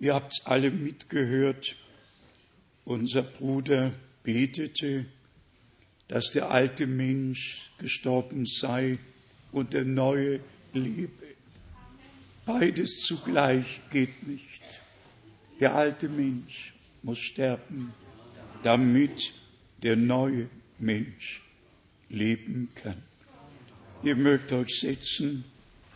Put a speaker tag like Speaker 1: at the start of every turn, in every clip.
Speaker 1: Ihr habt's alle mitgehört. Unser Bruder betete, dass der alte Mensch gestorben sei und der neue lebe. Beides zugleich geht nicht. Der alte Mensch muss sterben, damit der neue Mensch leben kann. Ihr mögt euch setzen.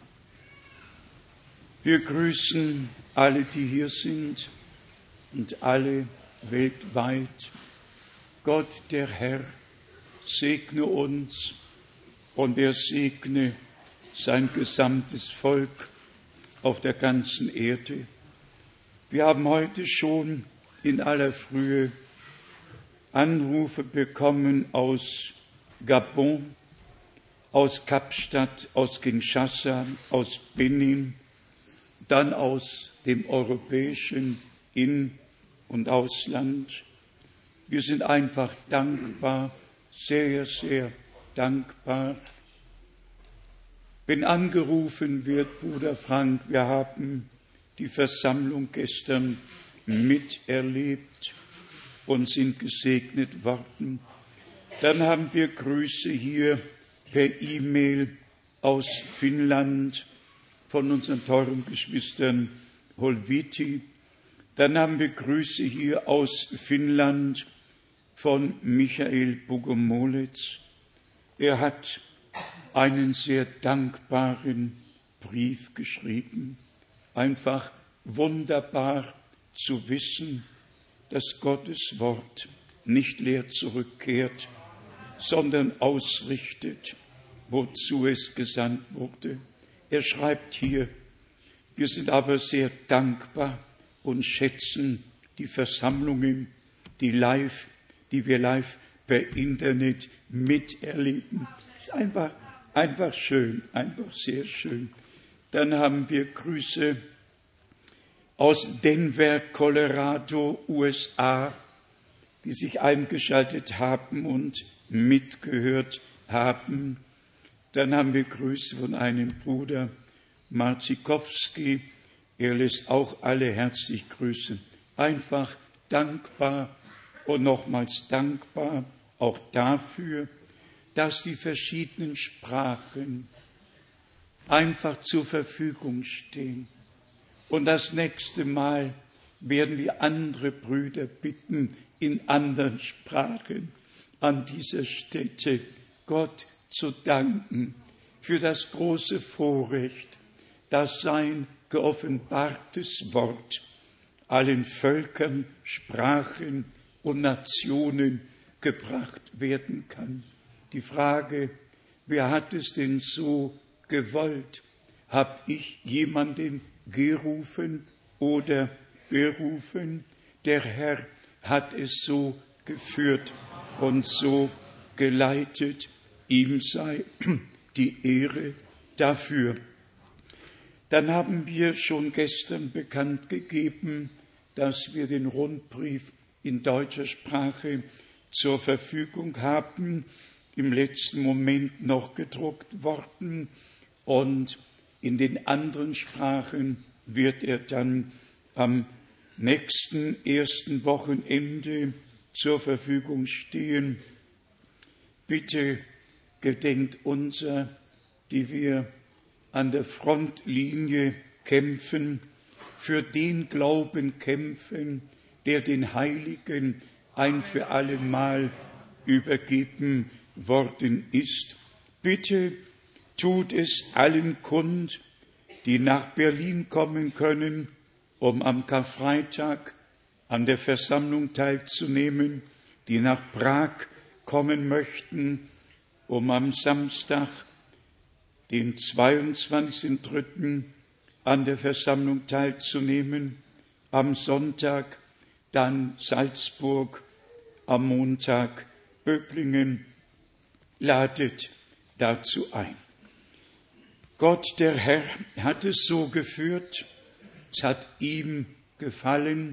Speaker 1: Wir grüßen alle, die hier sind und alle weltweit. Gott, der Herr, segne uns und er segne sein gesamtes Volk auf der ganzen Erde. Wir haben heute schon in aller Frühe Anrufe bekommen aus Gabon, aus Kapstadt, aus Kinshasa, aus Benin, dann aus dem europäischen In- und Ausland. Wir sind einfach dankbar, sehr, sehr dankbar. Wenn angerufen wird, Bruder Frank, wir haben die Versammlung gestern miterlebt und sind gesegnet worden, dann haben wir Grüße hier per E-Mail aus Finnland von unseren teuren Geschwistern Holviti. Dann haben wir Grüße hier aus Finnland von Michael Bogomolets. Er hat einen sehr dankbaren Brief geschrieben. Einfach wunderbar zu wissen, dass Gottes Wort nicht leer zurückkehrt, sondern ausrichtet, wozu es gesandt wurde. Er schreibt hier, wir sind aber sehr dankbar und schätzen die Versammlungen, die wir live per Internet miterleben. Das ist einfach schön, einfach sehr schön. Dann haben wir Grüße aus Denver, Colorado, USA, die sich eingeschaltet haben und mitgehört haben. Dann haben wir Grüße von einem Bruder Marzikowski. Er lässt auch alle herzlich grüßen. Einfach dankbar und nochmals dankbar auch dafür, dass die verschiedenen Sprachen einfach zur Verfügung stehen. Und das nächste Mal werden wir andere Brüder bitten, in anderen Sprachen an dieser Stätte Gott zu danken für das große Vorrecht, dass sein geoffenbartes Wort allen Völkern, Sprachen und Nationen gebracht werden kann. Die Frage, wer hat es denn so gewollt? Hab ich jemanden gerufen oder berufen? Der Herr hat es so geführt und so geleitet. Ihm sei die Ehre dafür. Dann haben wir schon gestern bekannt gegeben, dass wir den Rundbrief in deutscher Sprache zur Verfügung haben, im letzten Moment noch gedruckt worden, und in den anderen Sprachen wird er dann am nächsten ersten Wochenende zur Verfügung stehen. Bitte gedenkt unser, die wir an der Frontlinie kämpfen, für den Glauben kämpfen, der den Heiligen ein für allemal übergeben worden ist. Bitte tut es allen kund, die nach Berlin kommen können, um am Karfreitag an der Versammlung teilzunehmen, die nach Prag kommen möchten, um am Samstag, den 22.03. an der Versammlung teilzunehmen, am Sonntag dann Salzburg, am Montag Böblingen. Ladet dazu ein. Gott, der Herr, hat es so geführt, es hat ihm gefallen,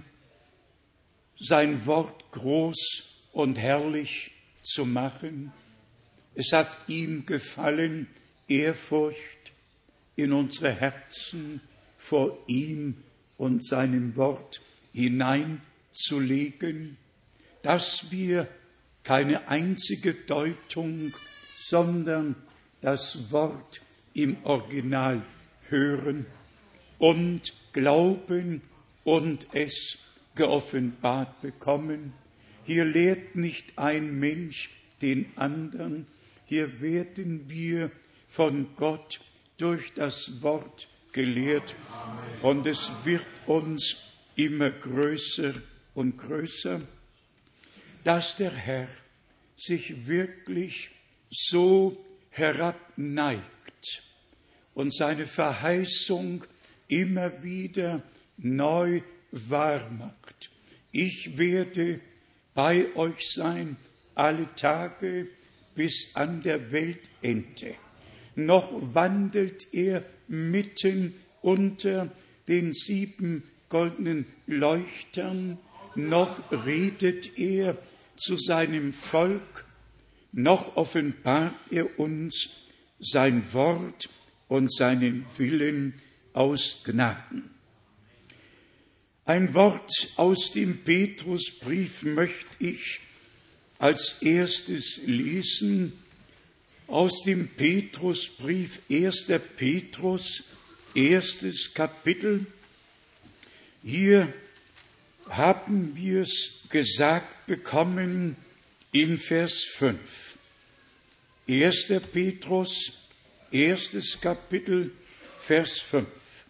Speaker 1: sein Wort groß und herrlich zu machen. Es hat ihm gefallen, Ehrfurcht in unsere Herzen vor ihm und seinem Wort hineinzulegen, dass wir keine einzige Deutung, sondern das Wort im Original hören und glauben und es geoffenbart bekommen. Hier lehrt nicht ein Mensch den anderen, hier werden wir von Gott durch das Wort gelehrt und es wird uns immer größer und größer, dass der Herr sich wirklich so herabneigt und seine Verheißung immer wieder neu wahr macht. Ich werde bei euch sein alle Tage bis an der Weltende. Noch wandelt er mitten unter den 7 goldenen Leuchtern, noch redet er zu seinem Volk, noch offenbart er uns sein Wort und seinen Willen aus Gnaden. Ein Wort aus dem Petrusbrief möchte ich als erstes lesen, aus dem Petrusbrief, 1. Petrus, 1. Kapitel. Hier haben wir es gesagt bekommen in Vers 5. 1. Petrus, 1. Kapitel, Vers 5.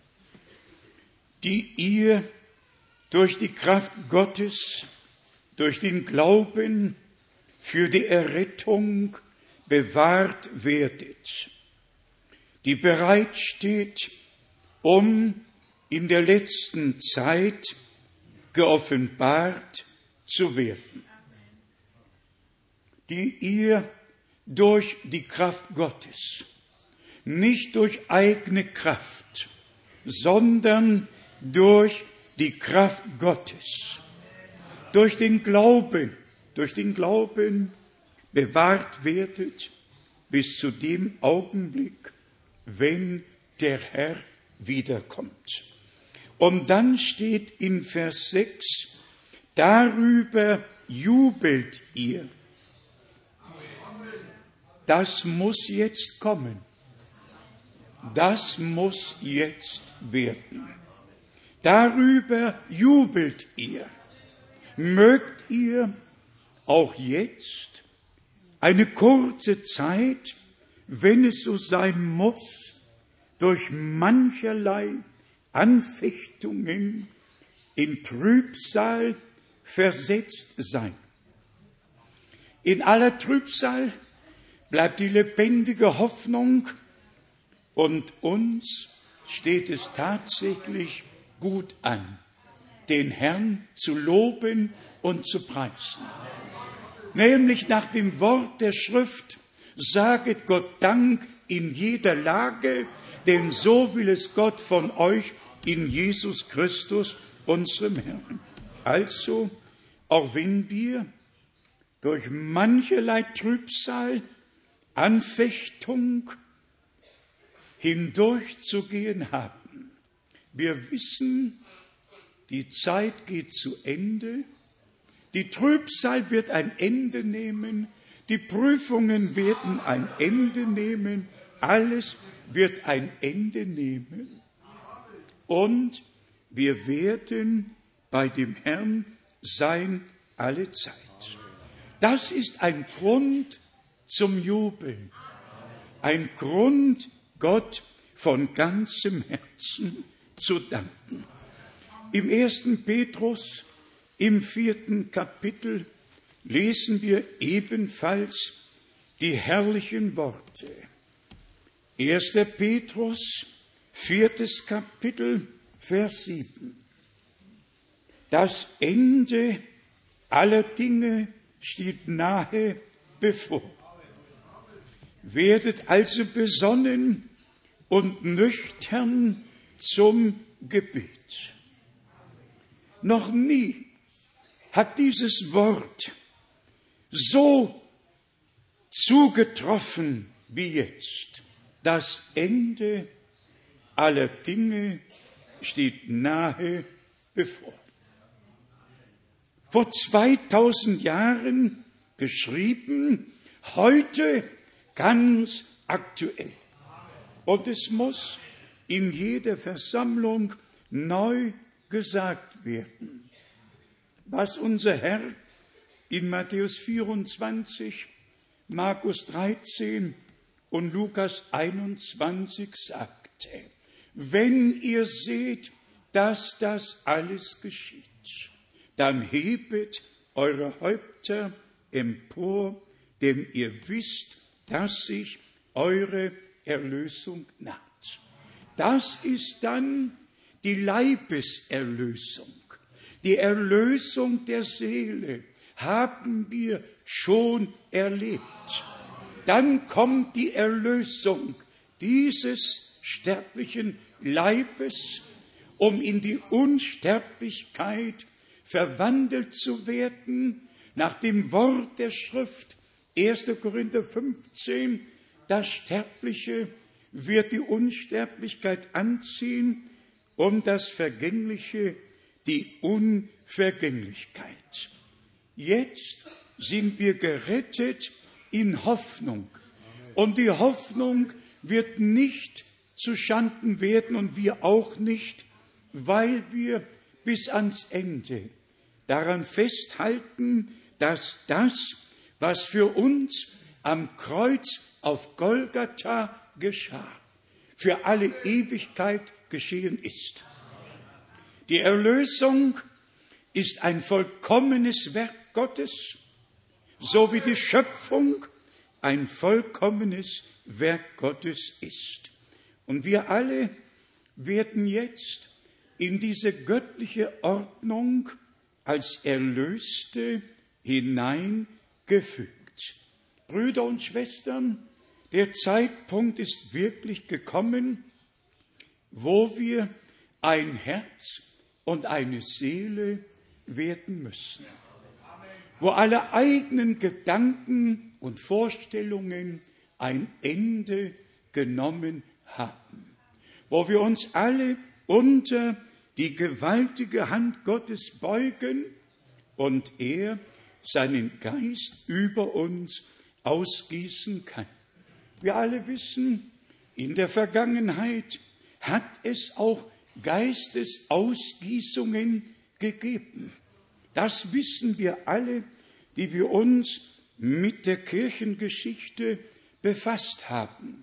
Speaker 1: Die ihr durch die Kraft Gottes, durch den Glauben für die Errettung bewahrt werdet, die bereit steht, um in der letzten Zeit geoffenbart zu werden, die ihr durch die Kraft Gottes, nicht durch eigene Kraft, sondern durch die Kraft Gottes, durch den Glauben bewahrt werdet bis zu dem Augenblick, wenn der Herr wiederkommt. Und dann steht in Vers 6, darüber jubelt ihr. Das muss jetzt kommen. Das muss jetzt werden. Darüber jubelt ihr. Mögt ihr auch jetzt eine kurze Zeit, wenn es so sein muss, durch mancherlei Anfechtungen in Trübsal versetzt sein. In aller Trübsal bleibt die lebendige Hoffnung und uns steht es tatsächlich gut an, den Herrn zu loben und zu preisen. Nämlich nach dem Wort der Schrift, saget Gott Dank in jeder Lage, denn so will es Gott von euch in Jesus Christus, unserem Herrn. Also, auch wenn wir durch mancherlei Trübsal, Anfechtung hindurchzugehen haben, wir wissen, die Zeit geht zu Ende, die Trübsal wird ein Ende nehmen, die Prüfungen werden ein Ende nehmen, alles wird ein Ende nehmen. Und wir werden bei dem Herrn sein alle Zeit. Das ist ein Grund zum Jubeln, ein Grund, Gott von ganzem Herzen zu danken. Im 1. Petrus, im 4. Kapitel, lesen wir ebenfalls die herrlichen Worte. 1. Petrus, 4. Kapitel, Vers 7. Das Ende aller Dinge steht nahe bevor. Werdet also besonnen und nüchtern zum Gebet. Noch nie hat dieses Wort so zugetroffen wie jetzt. Das Ende aller Dinge steht nahe bevor. Vor 2000 Jahren beschrieben, heute ganz aktuell. Und es muss in jeder Versammlung neu gesagt werden, was unser Herr in Matthäus 24, Markus 13 und Lukas 21 sagte. Wenn ihr seht, dass das alles geschieht, dann hebet eure Häupter empor, denn ihr wisst, dass sich eure Erlösung naht. Das ist dann die Leibeserlösung. Die Erlösung der Seele haben wir schon erlebt. Dann kommt die Erlösung dieses sterblichen Leibes, um in die Unsterblichkeit verwandelt zu werden, nach dem Wort der Schrift, 1. Korinther 15, das Sterbliche wird die Unsterblichkeit anziehen und das Vergängliche die Unvergänglichkeit. Jetzt sind wir gerettet in Hoffnung. Und die Hoffnung wird nicht zu Schanden werden und wir auch nicht, weil wir bis ans Ende daran festhalten, dass das, was für uns am Kreuz auf Golgatha geschah, für alle Ewigkeit geschehen ist. Die Erlösung ist ein vollkommenes Werk Gottes, so wie die Schöpfung ein vollkommenes Werk Gottes ist. Und wir alle werden jetzt in diese göttliche Ordnung als Erlöste hineingefügt. Brüder und Schwestern, der Zeitpunkt ist wirklich gekommen, wo wir ein Herz und eine Seele werden müssen, wo alle eigenen Gedanken und Vorstellungen ein Ende genommen haben, wo wir uns alle unter die gewaltige Hand Gottes beugen und er seinen Geist über uns ausgießen kann. Wir alle wissen, in der Vergangenheit hat es auch Geistesausgießungen gegeben. Das wissen wir alle, die wir uns mit der Kirchengeschichte befasst haben.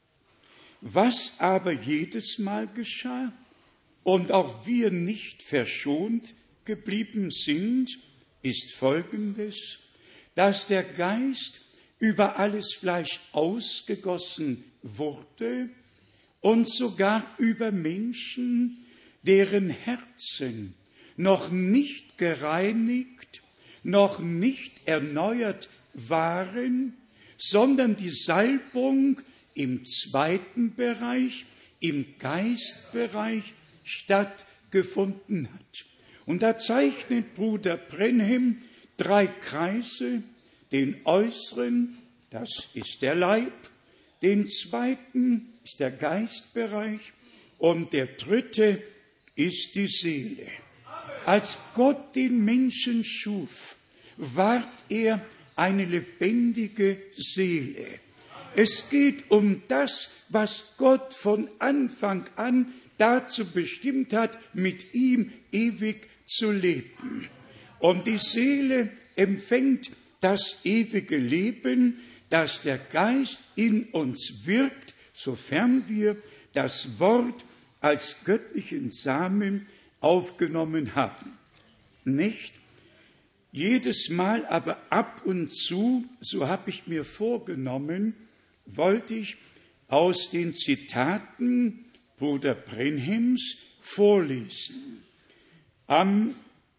Speaker 1: Was aber jedes Mal geschah und auch wir nicht verschont geblieben sind, ist Folgendes, dass der Geist über alles Fleisch ausgegossen wurde und sogar über Menschen, deren Herzen noch nicht gereinigt, noch nicht erneuert waren, sondern die Salbung im zweiten Bereich, im Geistbereich stattgefunden hat. Und da zeichnet Bruder Brenhem 3 Kreise, den äußeren, das ist der Leib, den zweiten ist der Geistbereich und der dritte ist die Seele. Als Gott den Menschen schuf, ward er eine lebendige Seele. Es geht um das, was Gott von Anfang an dazu bestimmt hat, mit ihm ewig zu leben. Und die Seele empfängt das ewige Leben, das der Geist in uns wirkt, sofern wir das Wort als göttlichen Samen aufgenommen haben. Nicht jedes Mal, aber ab und zu, so habe ich mir vorgenommen, wollte ich aus den Zitaten Bruder Brenhems vorlesen. Am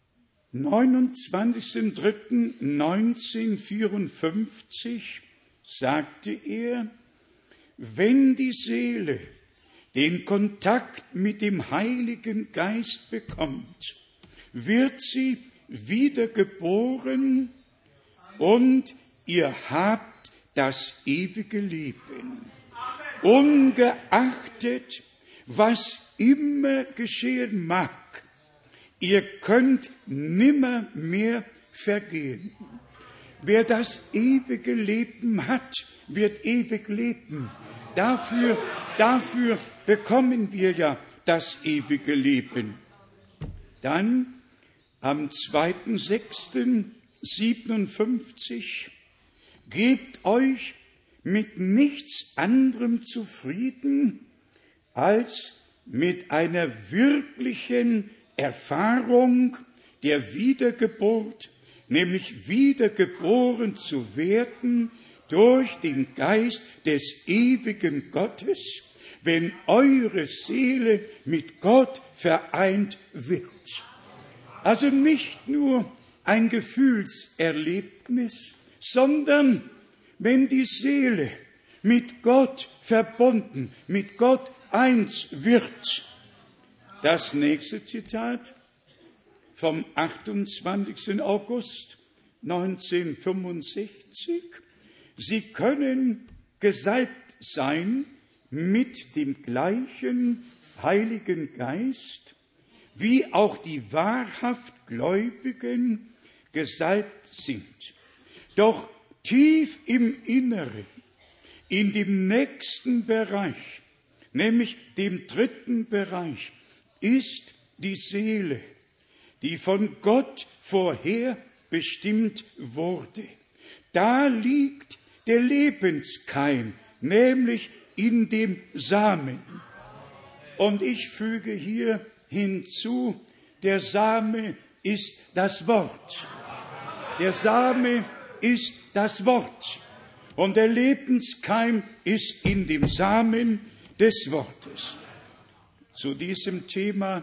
Speaker 1: 29.03.1954 sagte er, wenn die Seele den Kontakt mit dem Heiligen Geist bekommt, wird sie wiedergeboren und ihr habt das ewige Leben. Ungeachtet, was immer geschehen mag, ihr könnt nimmer mehr vergehen. Wer das ewige Leben hat, wird ewig leben. Dafür bekommen wir ja das ewige Leben. Dann am 2.6.57 gebt euch mit nichts anderem zufrieden, als mit einer wirklichen Erfahrung der Wiedergeburt, nämlich wiedergeboren zu werden durch den Geist des ewigen Gottes, wenn eure Seele mit Gott vereint wird. Also nicht nur ein Gefühlserlebnis, sondern wenn die Seele mit Gott verbunden, mit Gott eins wird. Das nächste Zitat vom 28. August 1965. Sie können gesalbt sein mit dem gleichen Heiligen Geist, wie auch die wahrhaft Gläubigen gesalbt sind. Doch tief im Inneren, in dem nächsten Bereich, nämlich dem dritten Bereich, ist die Seele, die von Gott vorher bestimmt wurde. Da liegt der Lebenskeim, nämlich in dem Samen. Und ich füge hier hinzu, der Same ist das Wort. Der Same ist das Wort. Und der Lebenskeim ist in dem Samen des Wortes. Zu diesem Thema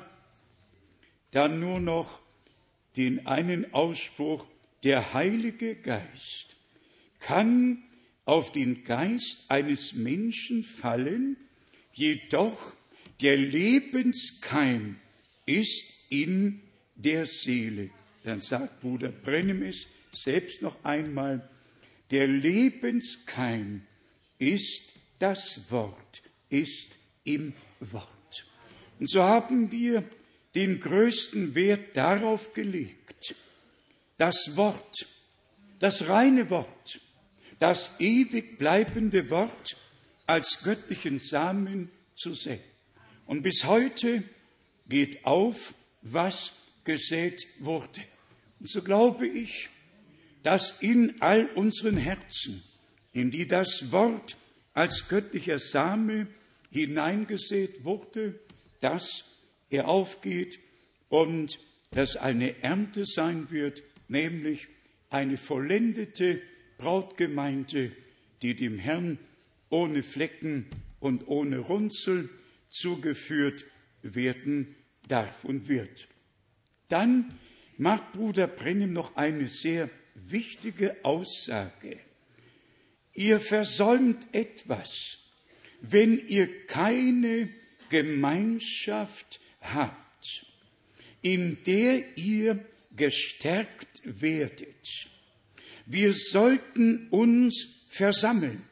Speaker 1: dann nur noch den einen Ausspruch: Der Heilige Geist kann auf den Geist eines Menschen fallen, jedoch der Lebenskeim ist in der Seele. Dann sagt Bruder Brennem es selbst noch einmal: Der Lebenskeim ist das Wort, ist im Wort. Und so haben wir den größten Wert darauf gelegt, das Wort, das reine Wort, das ewig bleibende Wort als göttlichen Samen zu sehen. Und bis heute geht auf, was gesät wurde. Und so glaube ich, dass in all unseren Herzen, in die das Wort als göttlicher Same hineingesät wurde, dass er aufgeht und dass eine Ernte sein wird, nämlich eine vollendete Brautgemeinde, die dem Herrn ohne Flecken und ohne Runzel zugeführt werden darf und wird. Dann macht Bruder Brennem noch eine sehr wichtige Aussage. Ihr versäumt etwas, wenn ihr keine Gemeinschaft habt, in der ihr gestärkt werdet. Wir sollten uns versammeln.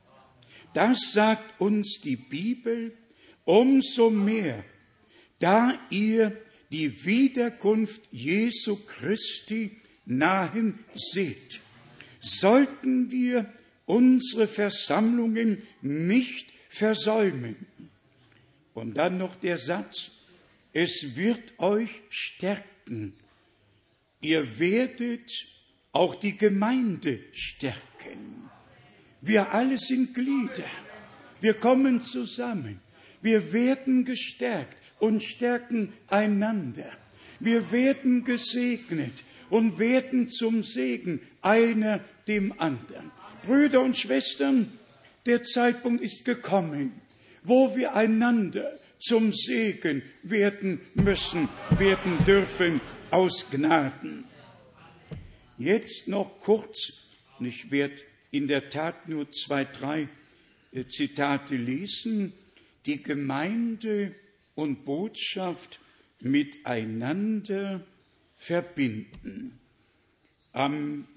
Speaker 1: Das sagt uns die Bibel umso mehr, da ihr die Wiederkunft Jesu Christi nahen seht. Sollten wir unsere Versammlungen nicht versäumen. Und dann noch der Satz: Es wird euch stärken. Ihr werdet auch die Gemeinde stärken. Wir alle sind Glieder. Wir kommen zusammen. Wir werden gestärkt und stärken einander. Wir werden gesegnet und werden zum Segen einer dem anderen. Brüder und Schwestern, der Zeitpunkt ist gekommen, wo wir einander zum Segen werden müssen, werden dürfen aus Gnaden. Jetzt noch kurz, und ich werde in der Tat nur 2, 3 Zitate lesen, die Gemeinde und Botschaft miteinander verbinden. Am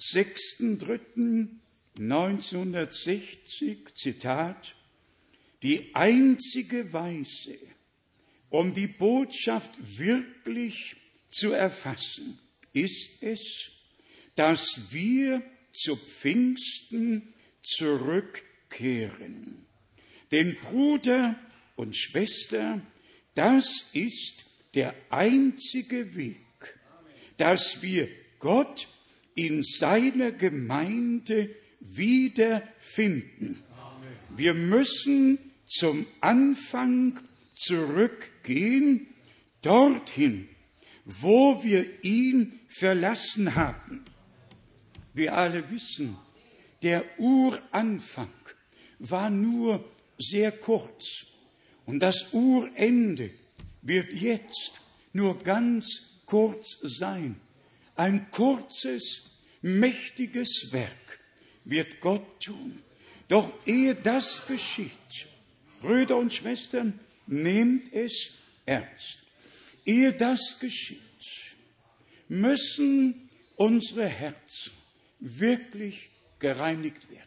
Speaker 1: 6.3.1960, Zitat: Die einzige Weise, um die Botschaft wirklich zu erfassen, ist es, dass wir zu Pfingsten zurückkehren. Denn Bruder und Schwester, das ist der einzige Weg, dass wir Gott in seiner Gemeinde wiederfinden. Wir müssen zum Anfang zurückgehen, dorthin, wo wir ihn verlassen haben. Wir alle wissen, der Uranfang war nur sehr kurz und das Urende wird jetzt nur ganz kurz sein. Ein kurzes, mächtiges Werk wird Gott tun. Doch ehe das geschieht, Brüder und Schwestern, nehmt es ernst. Ehe das geschieht, müssen unsere Herzen wirklich gereinigt werden.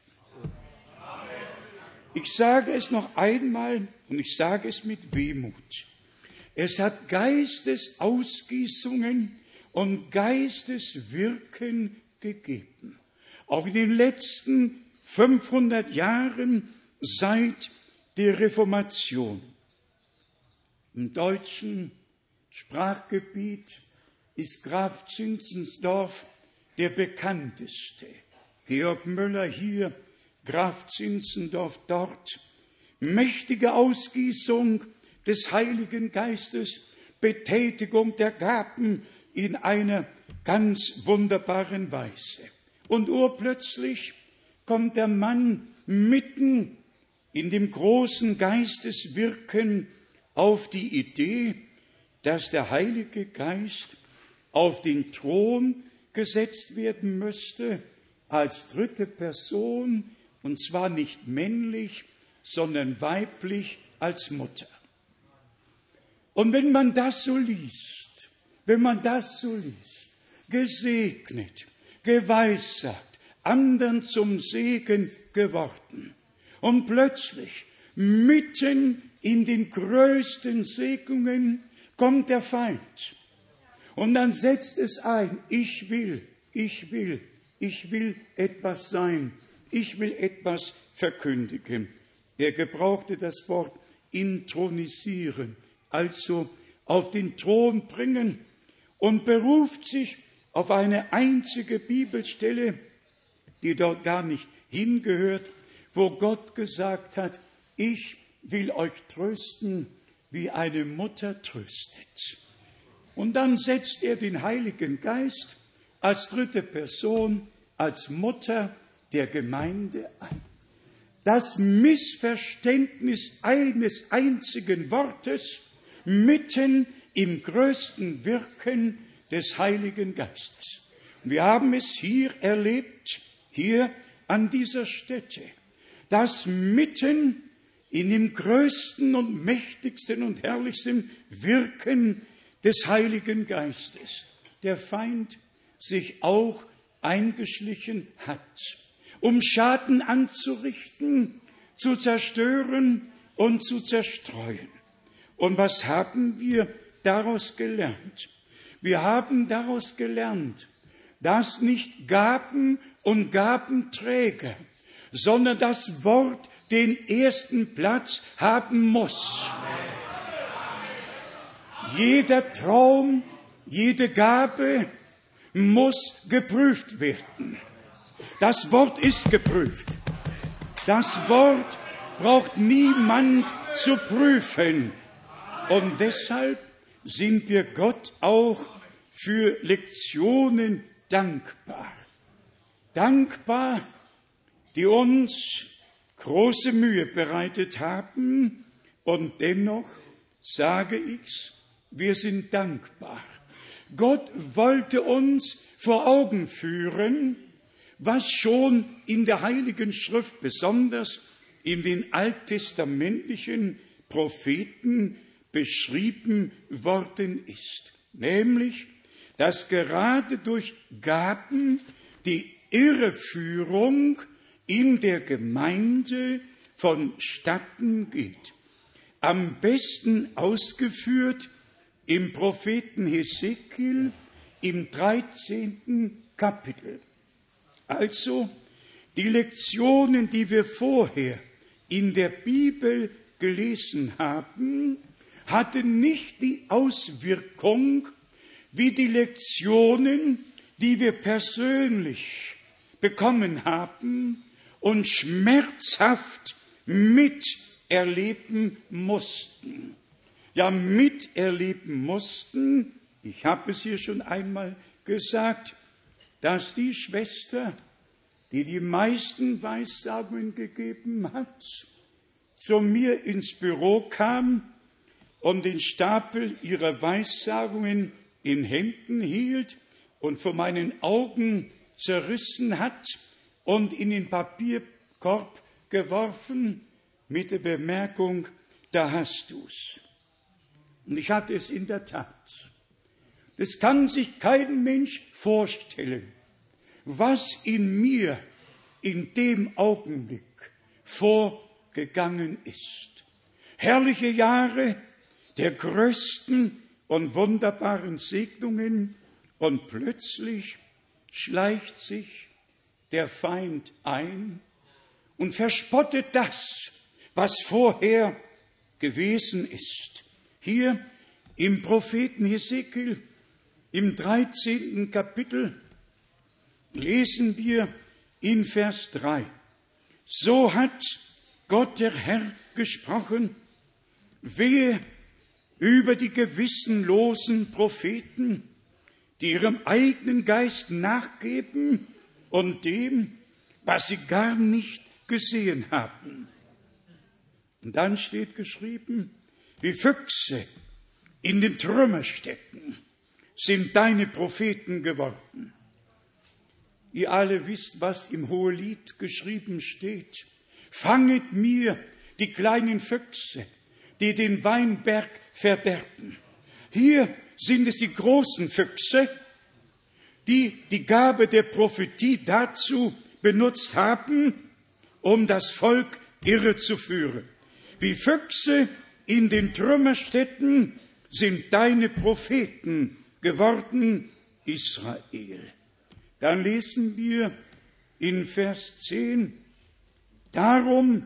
Speaker 1: Ich sage es noch einmal und ich sage es mit Wehmut. Es hat Geistesausgießungen und Geisteswirken gegeben. Auch in den letzten 500 Jahren seit der Reformation. Im deutschen Sprachgebiet ist Graf Zinzendorf der bekannteste. Georg Müller hier, Graf Zinzendorf dort. Mächtige Ausgießung des Heiligen Geistes, Betätigung der Gaben in einer ganz wunderbaren Weise. Und urplötzlich kommt der Mann mitten in dem großen Geisteswirken auf die Idee, dass der Heilige Geist auf den Thron gesetzt werden müsste als dritte Person, und zwar nicht männlich, sondern weiblich als Mutter. Und wenn man das so liest, gesegnet, geweissagt, anderen zum Segen geworden, und plötzlich mitten in den größten Segnungen kommt der Feind. Und dann setzt es ein, ich will etwas sein, ich will etwas verkündigen. Er gebrauchte das Wort intronisieren, also auf den Thron bringen, und beruft sich auf eine einzige Bibelstelle, die dort gar nicht hingehört, wo Gott gesagt hat, ich will euch trösten, wie eine Mutter tröstet. Und dann setzt er den Heiligen Geist als dritte Person, als Mutter der Gemeinde ein. Das Missverständnis eines einzigen Wortes mitten im größten Wirken des Heiligen Geistes. Wir haben es hier erlebt, hier an dieser Stätte, dass mitten in dem größten und mächtigsten und herrlichsten Wirken des Heiligen Geistes der Feind sich auch eingeschlichen hat, um Schaden anzurichten, zu zerstören und zu zerstreuen. Und was haben wir daraus gelernt? Wir haben daraus gelernt, dass nicht Gaben und Gabenträger, sondern das Wort den ersten Platz haben muss. Jeder Traum, jede Gabe muss geprüft werden. Das Wort ist geprüft. Das Wort braucht niemand zu prüfen. Und deshalb sind wir Gott auch für Lektionen dankbar. Dankbar, die uns große Mühe bereitet haben, und dennoch sage ich's, wir sind dankbar. Gott wollte uns vor Augen führen, was schon in der Heiligen Schrift, besonders in den alttestamentlichen Propheten, beschrieben worden ist. Nämlich, dass gerade durch Gaben die Irreführung in der Gemeinde vonstatten geht. am besten ausgeführt im Propheten Hesekiel im 13. Kapitel. Also die Lektionen, die wir vorher in der Bibel gelesen haben, hatten nicht die Auswirkung wie die Lektionen, die wir persönlich bekommen haben und schmerzhaft miterleben mussten. Ja, miterleben mussten, ich habe es hier schon einmal gesagt, dass die Schwester, die die meisten Weissagungen gegeben hat, zu mir ins Büro kam und den Stapel ihrer Weissagungen in Händen hielt und vor meinen Augen zerrissen hat und in den Papierkorb geworfen mit der Bemerkung, da hast du's. Und ich hatte es in der Tat. Das kann sich kein Mensch vorstellen, was in mir in dem Augenblick vorgegangen ist. Herrliche Jahre der größten und wunderbaren Segnungen, und plötzlich schleicht sich der Feind ein und verspottet das, was vorher gewesen ist. Hier im Propheten Hesekiel im 13. Kapitel lesen wir in Vers 3. So hat Gott der Herr gesprochen, wehe über die gewissenlosen Propheten, die ihrem eigenen Geist nachgeben und dem, was sie gar nicht gesehen haben. Und dann steht geschrieben, wie Füchse in den Trümmerstätten sind deine Propheten geworden. Ihr alle wisst, was im Hohelied geschrieben steht. Fanget mir die kleinen Füchse, die den Weinberg verderben. Hier sind es die großen Füchse, die die Gabe der Prophetie dazu benutzt haben, um das Volk irrezuführen. Wie Füchse in den Trümmerstätten sind deine Propheten geworden, Israel. Dann lesen wir in Vers 10, darum,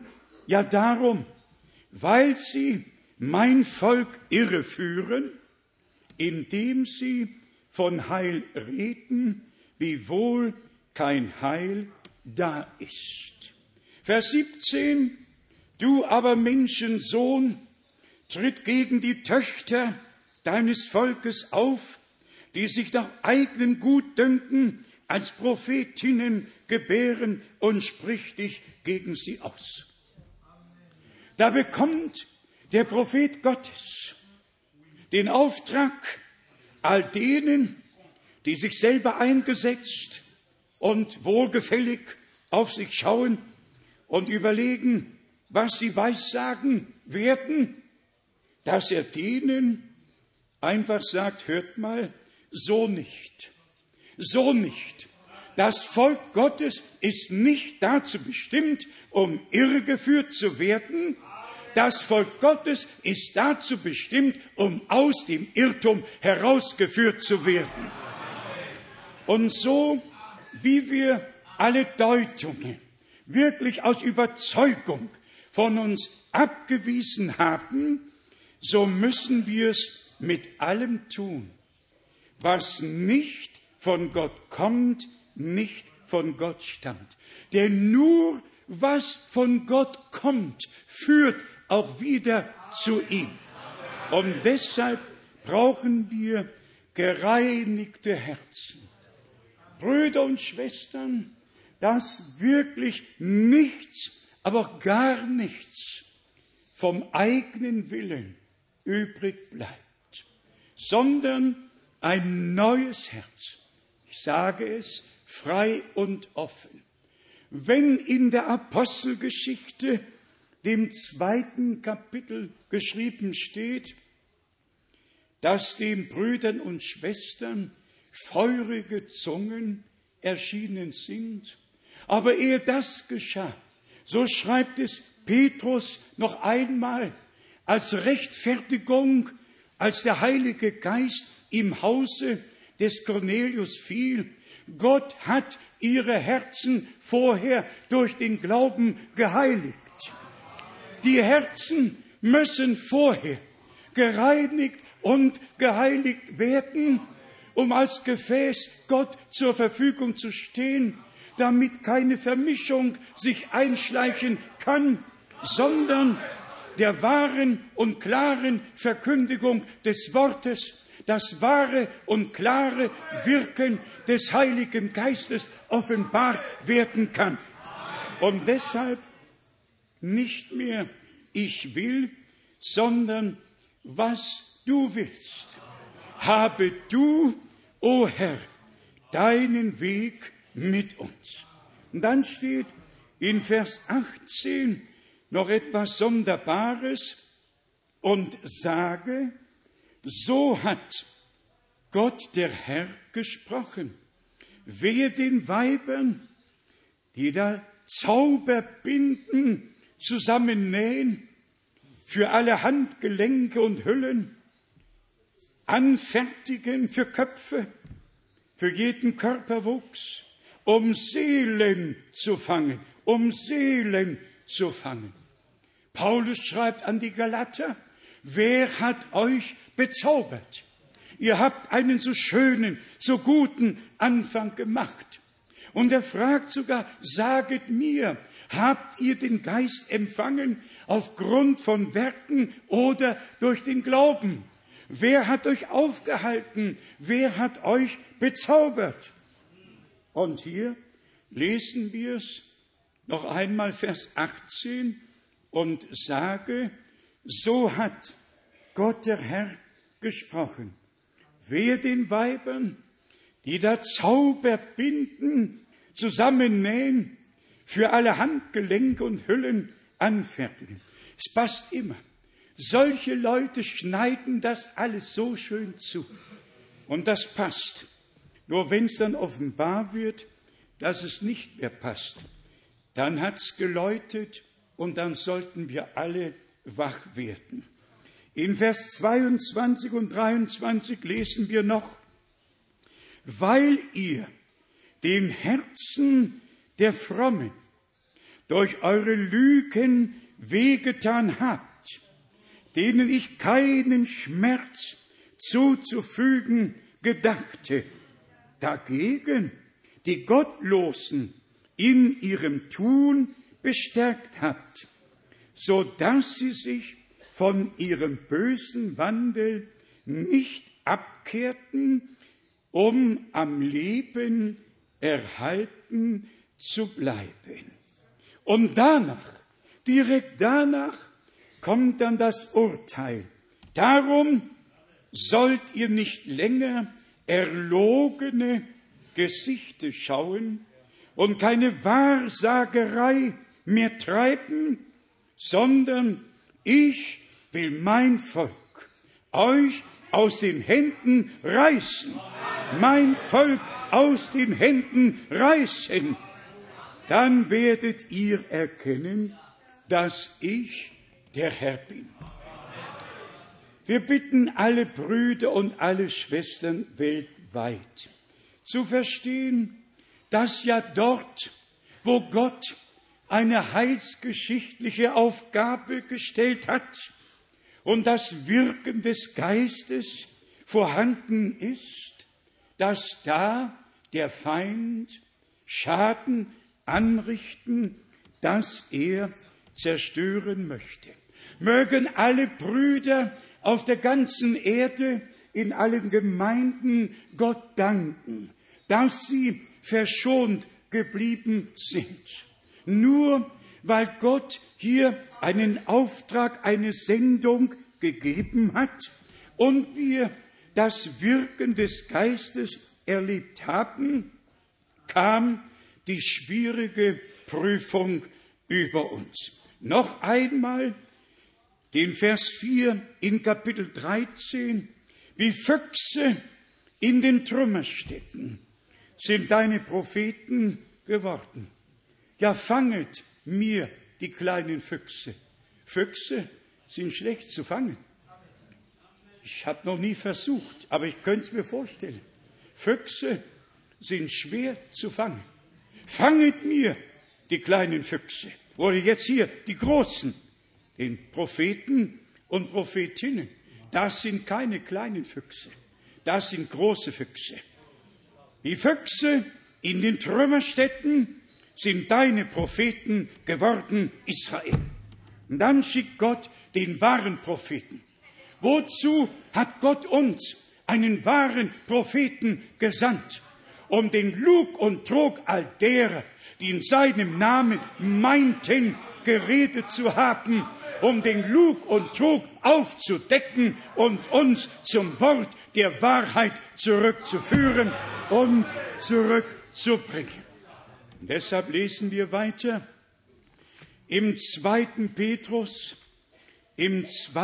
Speaker 1: weil sie mein Volk irreführen, indem sie von Heil reden, wiewohl kein Heil da ist. Vers 17, du aber Menschensohn, tritt gegen die Töchter deines Volkes auf, die sich nach eigenen Gutdünken als Prophetinnen gebären, und sprich dich gegen sie aus. Da bekommt der Prophet Gottes den Auftrag, all denen, die sich selber eingesetzt und wohlgefällig auf sich schauen und überlegen, was sie weissagen werden, dass er denen einfach sagt, hört mal, so nicht. So nicht. Das Volk Gottes ist nicht dazu bestimmt, um irregeführt zu werden. Das Volk Gottes ist dazu bestimmt, um aus dem Irrtum herausgeführt zu werden. Und so, wie wir alle Deutungen wirklich aus Überzeugung von uns abgewiesen haben, so müssen wir es mit allem tun, was nicht von Gott kommt, nicht von Gott stammt. Denn nur was von Gott kommt, führt auch wieder zu ihm. Und deshalb brauchen wir gereinigte Herzen. Brüder und Schwestern, dass wirklich nichts, aber auch gar nichts vom eigenen Willen übrig bleibt, sondern ein neues Herz. Ich sage es frei und offen. Wenn in der Apostelgeschichte, dem 2. Kapitel, geschrieben steht, dass den Brüdern und Schwestern feurige Zungen erschienen sind, aber ehe das geschah, so schreibt es Petrus noch einmal, als Rechtfertigung, als der Heilige Geist im Hause des Cornelius fiel. Gott hat ihre Herzen vorher durch den Glauben geheiligt. Die Herzen müssen vorher gereinigt und geheiligt werden, um als Gefäß Gott zur Verfügung zu stehen, damit keine Vermischung sich einschleichen kann, sondern der wahren und klaren Verkündigung des Wortes, das wahre und klare Wirken des Heiligen Geistes offenbart werden kann. Und deshalb nicht mehr ich will, sondern was du willst. Habe du, o Herr, deinen Weg mit uns. Und dann steht in Vers 18 noch etwas Sonderbares: und sage, so hat Gott der Herr gesprochen. Wehe den Weibern, die da Zauberbinden zusammennähen, für alle Handgelenke und Hüllen, anfertigen für Köpfe, für jeden Körperwuchs, um Seelen zu fangen, um Seelen zu fangen. Paulus schreibt an die Galater: Wer hat euch bezaubert? Ihr habt einen so schönen, so guten Anfang gemacht. Und er fragt sogar: Saget mir, habt ihr den Geist empfangen aufgrund von Werken oder durch den Glauben? Wer hat euch aufgehalten? Wer hat euch bezaubert? Und hier lesen wir es noch einmal, Vers 18, und sage, so hat Gott der Herr gesprochen. Wehe den Weibern, die da Zauberbinden zusammennähen, für alle Handgelenke und Hüllen anfertigen. Es passt immer. Solche Leute schneiden das alles so schön zu. Und das passt. Nur wenn es dann offenbar wird, dass es nicht mehr passt, dann hat es geläutet und dann sollten wir alle wach werden. In Vers 22 und 23 lesen wir noch: Weil ihr den Herzen der Frommen durch eure Lügen wehgetan habt, denen ich keinen Schmerz zuzufügen gedachte, dagegen die Gottlosen in ihrem Tun bestärkt habt, so dass sie sich von ihrem bösen Wandel nicht abkehrten, um am Leben erhalten zu bleiben. Und danach, direkt danach, kommt dann das Urteil. Darum sollt ihr nicht länger erlogene Gesichter schauen und keine Wahrsagerei mehr treiben, sondern ich will mein Volk euch aus den Händen reißen. Mein Volk aus den Händen reißen. Dann werdet ihr erkennen, dass ich der Herr bin. Wir bitten alle Brüder und alle Schwestern weltweit zu verstehen, dass ja dort, wo Gott eine heilsgeschichtliche Aufgabe gestellt hat und das Wirken des Geistes vorhanden ist, dass da der Feind Schaden anrichten, dass er zerstören möchte. Mögen alle Brüder auf der ganzen Erde, in allen Gemeinden Gott danken, dass sie verschont geblieben sind. Nur weil Gott hier einen Auftrag, eine Sendung gegeben hat und wir das Wirken des Geistes erlebt haben, kam die schwierige Prüfung über uns. Noch einmal den Vers 4 in Kapitel 13. Wie Füchse in den Trümmerstätten sind deine Propheten geworden. Ja, fanget mir die kleinen Füchse. Füchse, sind schlecht zu fangen. Ich habe noch nie versucht, aber ich könnte es mir vorstellen. Füchse sind schwer zu fangen. Fanget mir die kleinen Füchse. Oder jetzt hier die großen, den Propheten und Prophetinnen. Das sind keine kleinen Füchse. Das sind große Füchse. Die Füchse in den Trümmerstätten sind deine Propheten geworden, Israel. Und dann schickt Gott den wahren Propheten. Wozu hat Gott uns einen wahren Propheten gesandt? Um den Lug und Trug all derer, die in seinem Namen meinten, geredet zu haben, um den Lug und Trug aufzudecken und uns zum Wort der Wahrheit zurückzuführen und zurückzubringen. Und deshalb lesen wir weiter im 2. Petrus, im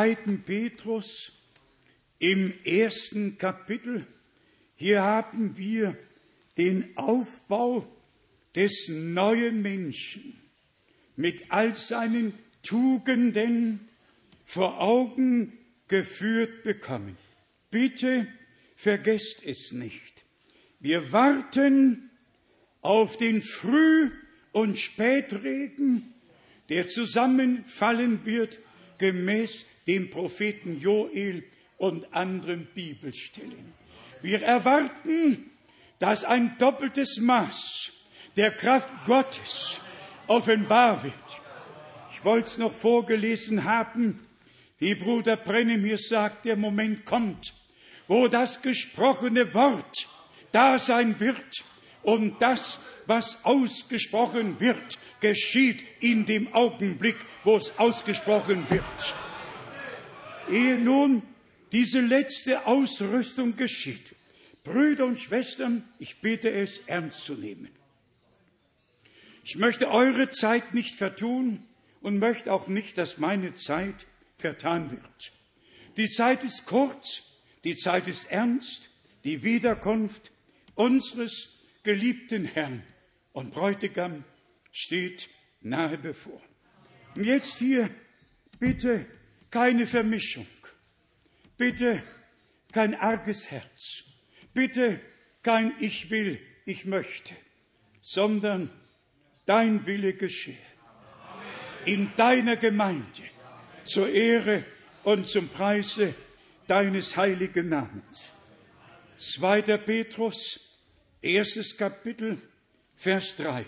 Speaker 1: 1. Kapitel. Hier haben wir den Aufbau des neuen Menschen mit all seinen Tugenden vor Augen geführt bekommen. Bitte vergesst es nicht. Wir warten auf den Früh- und Spätregen, der zusammenfallen wird gemäß dem Propheten Joel und anderen Bibelstellen. Wir erwarten, dass ein doppeltes Maß der Kraft Gottes offenbar wird. Ich wollte es noch vorgelesen haben, wie Bruder Brennem mir sagt, der Moment kommt, wo das gesprochene Wort da sein wird und das, was ausgesprochen wird, geschieht in dem Augenblick, wo es ausgesprochen wird. Ehe nun diese letzte Ausrüstung geschieht, Brüder und Schwestern, ich bitte es ernst zu nehmen. Ich möchte eure Zeit nicht vertun und möchte auch nicht, dass meine Zeit vertan wird. Die Zeit ist kurz, die Zeit ist ernst, die Wiederkunft unseres geliebten Herrn und Bräutigam steht nahe bevor. Und jetzt hier bitte keine Vermischung, bitte kein arges Herz, bitte kein Ich will, ich möchte, sondern dein Wille geschehe in deiner Gemeinde zur Ehre und zum Preise deines heiligen Namens. 2. Petrus, 1. Kapitel, Vers 3.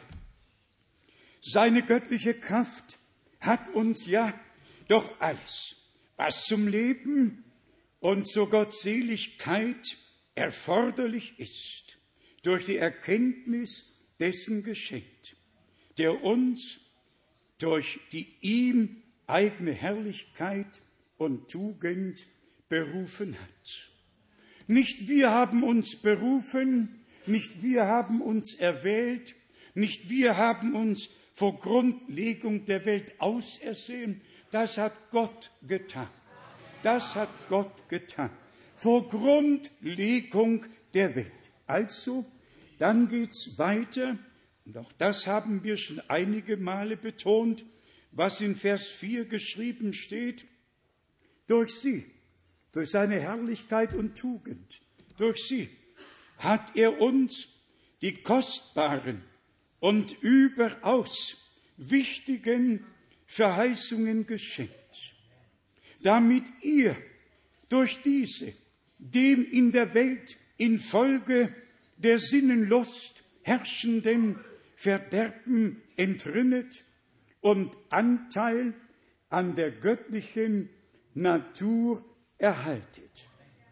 Speaker 1: Seine göttliche Kraft hat uns ja doch alles, was zum Leben und zur Gottseligkeit erforderlich ist, durch die Erkenntnis dessen geschenkt, der uns durch die ihm eigene Herrlichkeit und Tugend berufen hat. Nicht wir haben uns berufen, nicht wir haben uns erwählt, nicht wir haben uns vor Grundlegung der Welt ausersehen, das hat Gott getan. Das hat Gott getan. Vor Grundlegung der Welt. Also, dann geht's weiter. Und auch das haben wir schon einige Male betont, was in Vers 4 geschrieben steht. Durch sie, durch seine Herrlichkeit und Tugend, durch sie hat er uns die kostbaren und überaus wichtigen Verheißungen geschenkt, damit ihr durch diese dem in der Welt infolge der Sinnenlust herrschenden Verderben entrinnet und Anteil an der göttlichen Natur erhaltet.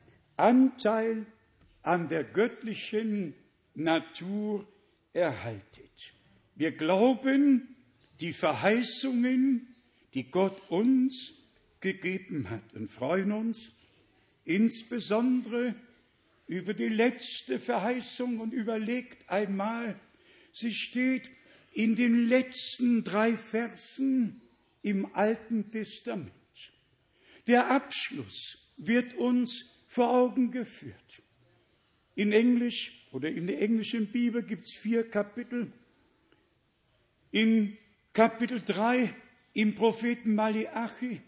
Speaker 1: Anteil an der göttlichen Natur erhaltet. Wir glauben die Verheißungen, die Gott uns gegeben hat und freuen uns insbesondere über die letzte Verheißung und überlegt einmal, sie steht in den letzten 3 Versen im Alten Testament. Der Abschluss wird uns vor Augen geführt. In Englisch oder in der englischen Bibel gibt es 4 Kapitel. In Kapitel 3 im Propheten Malachi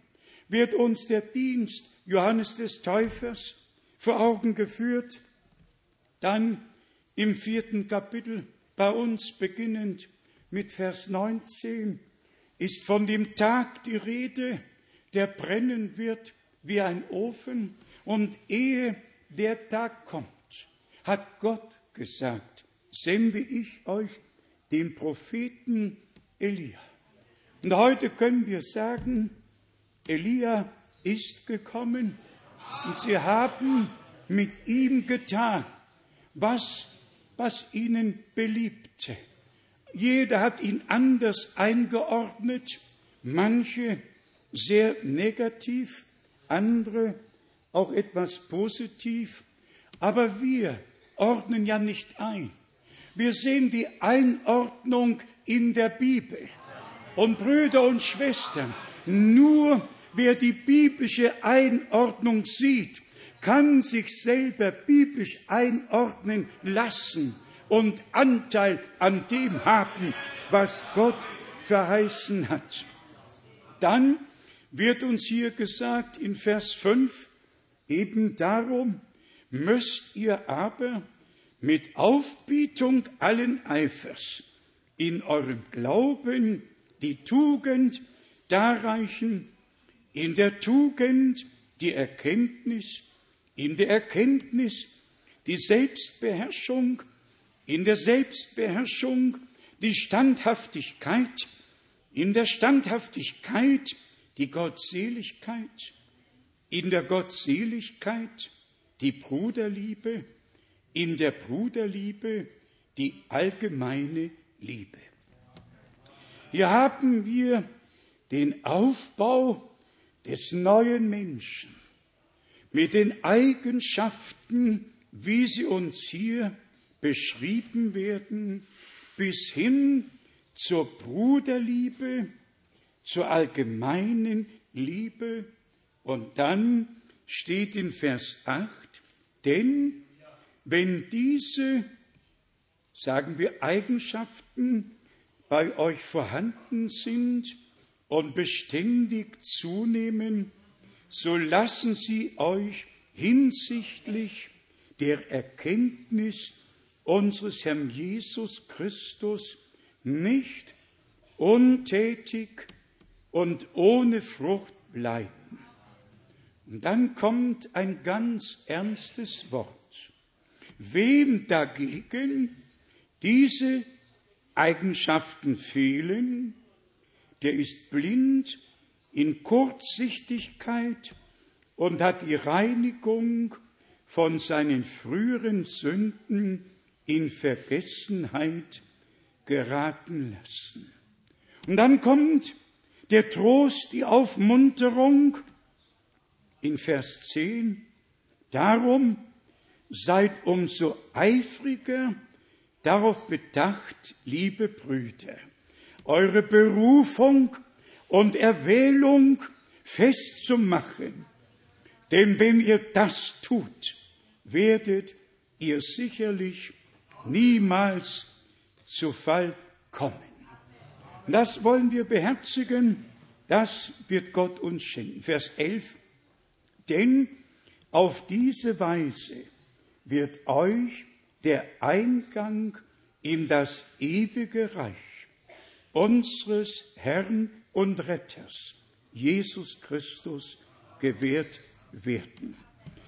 Speaker 1: wird uns der Dienst Johannes des Täufers vor Augen geführt. Dann im 4. Kapitel, bei uns beginnend mit Vers 19, ist von dem Tag die Rede, der brennen wird wie ein Ofen. Und ehe der Tag kommt, hat Gott gesagt, sende ich euch den Propheten Elia. Und heute können wir sagen, Elia ist gekommen und sie haben mit ihm getan, was ihnen beliebte. Jeder hat ihn anders eingeordnet, manche sehr negativ, andere auch etwas positiv. Aber wir ordnen ja nicht ein. Wir sehen die Einordnung in der Bibel. Und Brüder und Schwestern, nur wer die biblische Einordnung sieht, kann sich selber biblisch einordnen lassen und Anteil an dem haben, was Gott verheißen hat. Dann wird uns hier gesagt in Vers 5, eben darum müsst ihr aber mit Aufbietung allen Eifers in eurem Glauben die Tugend darreichen, in der Tugend die Erkenntnis, in der Erkenntnis die Selbstbeherrschung, in der Selbstbeherrschung die Standhaftigkeit, in der Standhaftigkeit die Gottseligkeit, in der Gottseligkeit die Bruderliebe, in der Bruderliebe die allgemeine Liebe. Hier haben wir den Aufbau des neuen Menschen mit den Eigenschaften, wie sie uns hier beschrieben werden, bis hin zur Bruderliebe, zur allgemeinen Liebe. Und dann steht in Vers 8, denn wenn diese, sagen wir, Eigenschaften bei euch vorhanden sind und beständig zunehmen, so lassen sie euch hinsichtlich der Erkenntnis unseres Herrn Jesus Christus nicht untätig und ohne Frucht bleiben. Und dann kommt ein ganz ernstes Wort. Wem dagegen diese Eigenschaften fehlen, der ist blind in Kurzsichtigkeit und hat die Reinigung von seinen früheren Sünden in Vergessenheit geraten lassen. Und dann kommt der Trost, die Aufmunterung in Vers 10. Darum seid umso eifriger darauf bedacht, liebe Brüder, eure Berufung und Erwählung festzumachen. Denn wenn ihr das tut, werdet ihr sicherlich niemals zu Fall kommen. Das wollen wir beherzigen, das wird Gott uns schenken. Vers 11, denn auf diese Weise wird euch der Eingang in das ewige Reich unseres Herrn und Retters, Jesus Christus, gewährt werden.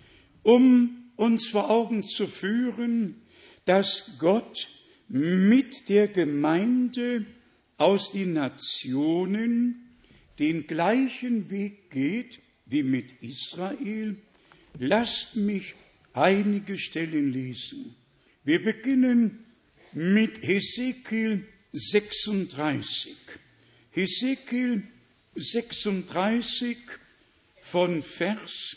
Speaker 1: Um uns vor Augen zu führen, dass Gott mit der Gemeinde aus den Nationen den gleichen Weg geht wie mit Israel, lasst mich einige Stellen lesen. Wir beginnen mit Hesekiel 36. Hesekiel 36 von Vers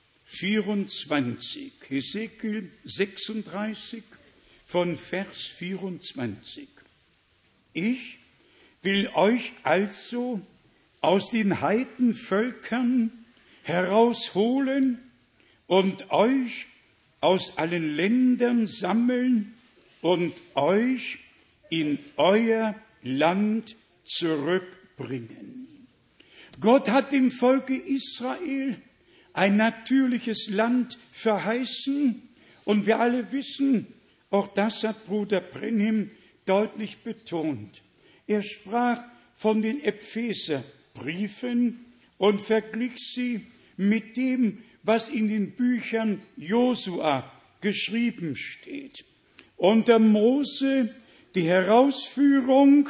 Speaker 1: 24. Hesekiel 36 von Vers 24. Ich will euch also aus den Heidenvölkern herausholen und euch aus allen Ländern sammeln und euch in euer Land zurückbringen. Gott hat dem Volke Israel ein natürliches Land verheißen. Und wir alle wissen, auch das hat Bruder Brenhim deutlich betont. Er sprach von den Epheserbriefen und verglich sie mit dem, was in den Büchern Josua geschrieben steht. Unter Mose die Herausführung,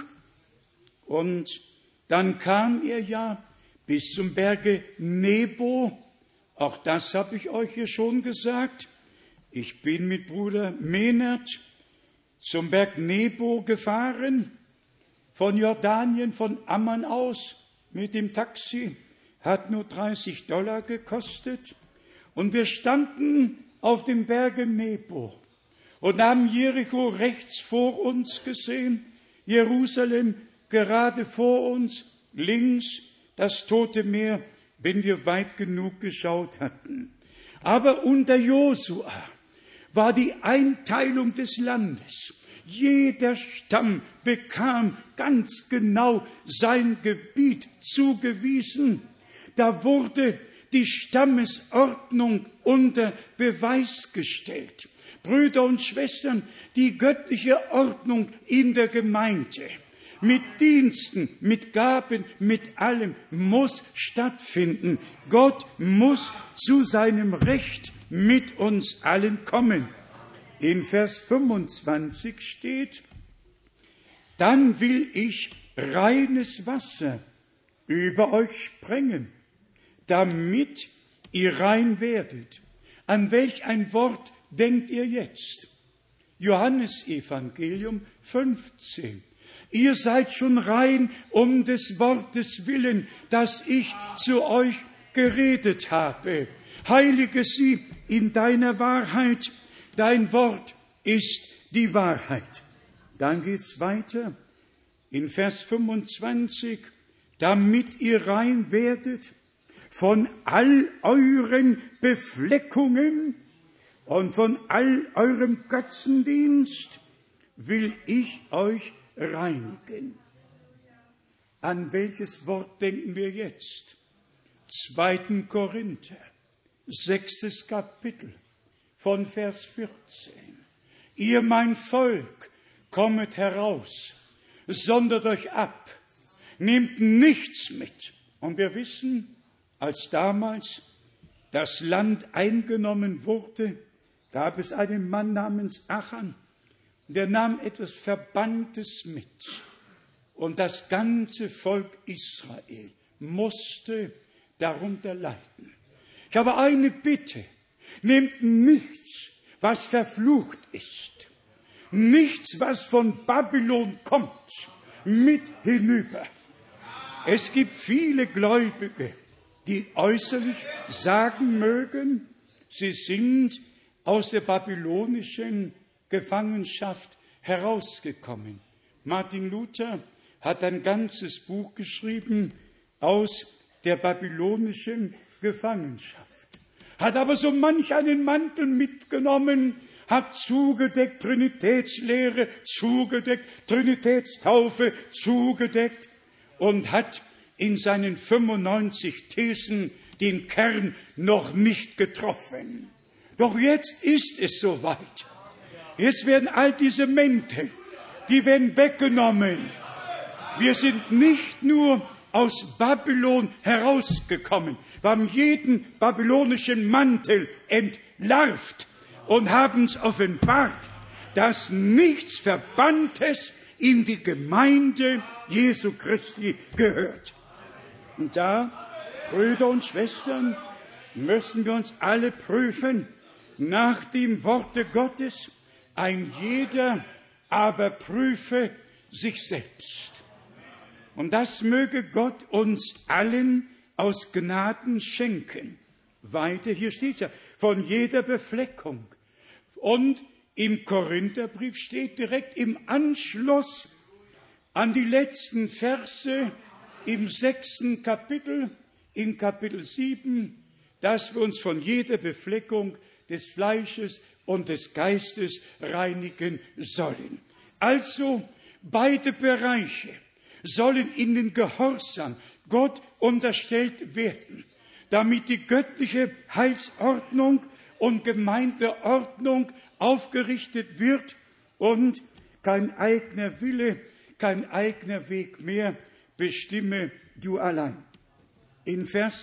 Speaker 1: und dann kam er ja bis zum Berge Nebo. Auch das habe ich euch hier schon gesagt. Ich bin mit Bruder Mehnert zum Berg Nebo gefahren, von Jordanien, von Amman aus, mit dem Taxi, hat nur $30 gekostet. Und wir standen auf dem Berge Nebo und haben Jericho rechts vor uns gesehen, Jerusalem gerade vor uns, links das Tote Meer, wenn wir weit genug geschaut hatten. Aber unter Josua war die Einteilung des Landes. Jeder Stamm bekam ganz genau sein Gebiet zugewiesen. Da wurde die Stammesordnung unter Beweis gestellt. Brüder und Schwestern, die göttliche Ordnung in der Gemeinde mit Diensten, mit Gaben, mit allem muss stattfinden. Gott muss zu seinem Recht mit uns allen kommen. In Vers 25 steht: Dann will ich reines Wasser über euch sprengen, damit ihr rein werdet. An welch ein Wort denkt ihr jetzt? Johannesevangelium 15. Ihr seid schon rein um des Wortes willen, das ich zu euch geredet habe. Heilige sie in deiner Wahrheit. Dein Wort ist die Wahrheit. Dann geht's weiter in Vers 25. Damit ihr rein werdet von all euren Befleckungen und von all eurem Götzendienst, will ich euch reinigen. An welches Wort denken wir jetzt? 2. Korinther, 6. Kapitel, von Vers 14. Ihr, mein Volk, kommet heraus, sondert euch ab, nehmt nichts mit. Und wir wissen, als damals das Land eingenommen wurde, gab es einen Mann namens Achan, der nahm etwas Verbanntes mit. Und das ganze Volk Israel musste darunter leiden. Ich habe eine Bitte: Nehmt nichts, was verflucht ist, nichts, was von Babylon kommt, mit hinüber. Es gibt viele Gläubige, die äußerlich sagen mögen, sie sind aus der babylonischen Gefangenschaft herausgekommen. Martin Luther hat ein ganzes Buch geschrieben aus der babylonischen Gefangenschaft, hat aber so manch einen Mantel mitgenommen, hat zugedeckt Trinitätslehre, zugedeckt Trinitätstaufe, zugedeckt und hat in seinen 95 Thesen den Kern noch nicht getroffen. Doch jetzt ist es soweit. Jetzt werden all diese Mäntel, die werden weggenommen. Wir sind nicht nur aus Babylon herausgekommen. Wir haben jeden babylonischen Mantel entlarvt und haben es offenbart, dass nichts Verbanntes in die Gemeinde Jesu Christi gehört. Und da, Brüder und Schwestern, müssen wir uns alle prüfen nach dem Worte Gottes. Ein jeder aber prüfe sich selbst. Und das möge Gott uns allen aus Gnaden schenken. Weiter, hier steht ja, von jeder Befleckung. Und im Korintherbrief steht direkt im Anschluss an die letzten Verse im 6. Kapitel, in Kapitel 7, dass wir uns von jeder Befleckung des Fleisches und des Geistes reinigen sollen. Also beide Bereiche sollen in den Gehorsam Gott unterstellt werden, damit die göttliche Heilsordnung und Gemeindeordnung aufgerichtet wird und kein eigener Wille, kein eigener Weg mehr bestimme du allein. In Vers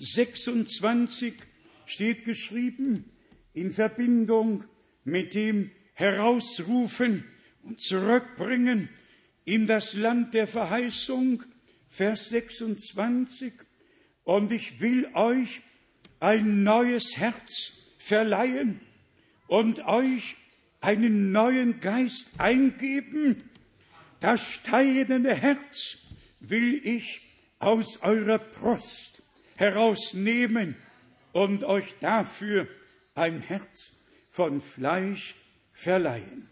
Speaker 1: 26 steht geschrieben, in Verbindung mit dem Herausrufen und Zurückbringen in das Land der Verheißung, Vers 26, und ich will euch ein neues Herz verleihen und euch einen neuen Geist eingeben. Das steinerne Herz will ich aus eurer Brust herausnehmen und euch dafür ein Herz von Fleisch verleihen.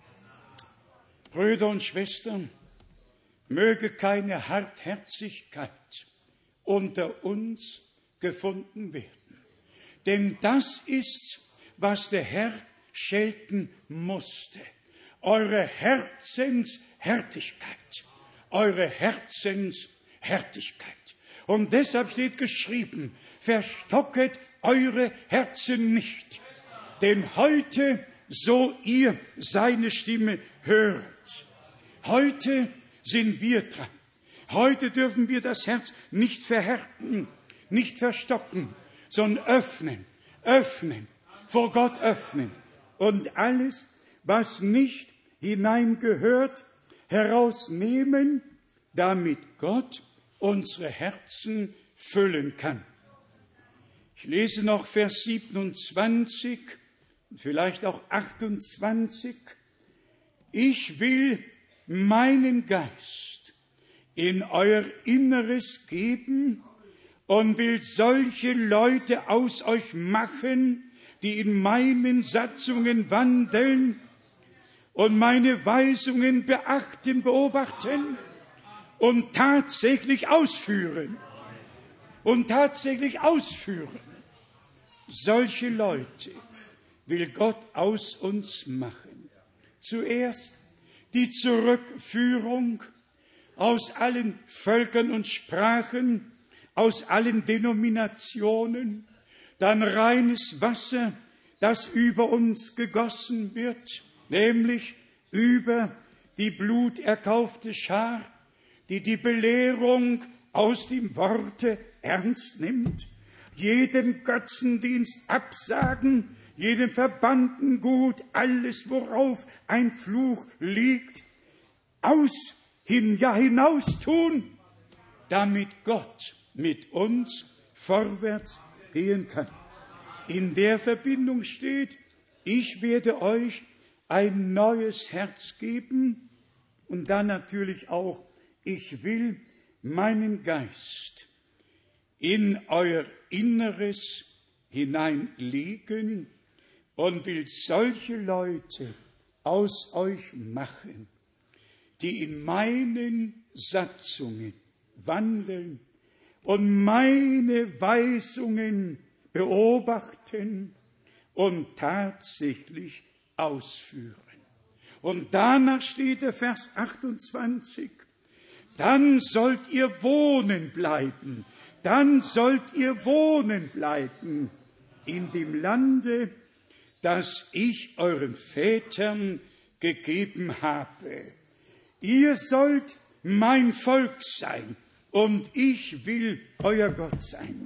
Speaker 1: Brüder und Schwestern, möge keine Hartherzigkeit unter uns gefunden werden. Denn das ist, was der Herr schelten musste. Eure Herzenshärtigkeit. Eure Herzenshärtigkeit. Und deshalb steht geschrieben, verstocket eure Herzen nicht. Denn heute, so ihr seine Stimme hört, heute sind wir dran. Heute dürfen wir das Herz nicht verhärten, nicht verstocken, sondern öffnen, vor Gott öffnen. Und alles, was nicht hineingehört, herausnehmen, damit Gott unsere Herzen füllen kann. Ich lese noch Vers 27, vielleicht auch 28. Ich will meinen Geist in euer Inneres geben und will solche Leute aus euch machen, die in meinen Satzungen wandeln und meine Weisungen beachten, beobachten und tatsächlich ausführen. Solche Leute will Gott aus uns machen. Zuerst die Zurückführung aus allen Völkern und Sprachen, aus allen Denominationen, dann reines Wasser, das über uns gegossen wird, nämlich über die bluterkaufte Schar, die die Belehrung aus dem Worte ernst nimmt, jeden Götzendienst absagen, jedem verbannten Gut, alles, worauf ein Fluch liegt, hinaus tun, damit Gott mit uns vorwärts gehen kann. In der Verbindung steht, ich werde euch ein neues Herz geben und dann natürlich auch, ich will meinen Geist in euer Inneres hineinlegen und will solche Leute aus euch machen, die in meinen Satzungen wandeln und meine Weisungen beobachten und tatsächlich ausführen. Und danach steht der Vers 28, dann sollt ihr wohnen bleiben, in dem Lande, das ich euren Vätern gegeben habe. Ihr sollt mein Volk sein und ich will euer Gott sein.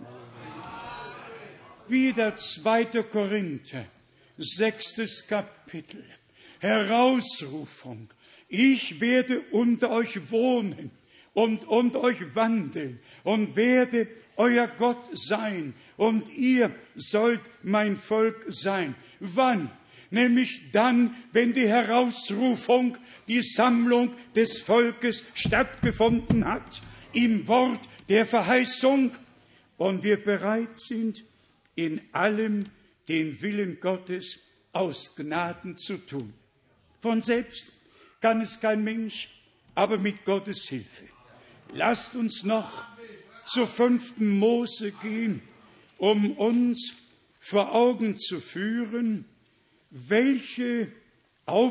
Speaker 1: Wieder 2. Korinther, 6. Kapitel, Herausrufung. Ich werde unter euch wohnen und unter euch wandeln und werde euer Gott sein und ihr sollt mein Volk sein. Wann? Nämlich dann, wenn die Herausrufung, die Sammlung des Volkes stattgefunden hat, im Wort der Verheißung und wir bereit sind, in allem den Willen Gottes aus Gnaden zu tun. Von selbst kann es kein Mensch, aber mit Gottes Hilfe. Lasst uns noch zur 5. Mose gehen, um uns vor Augen zu führen, welche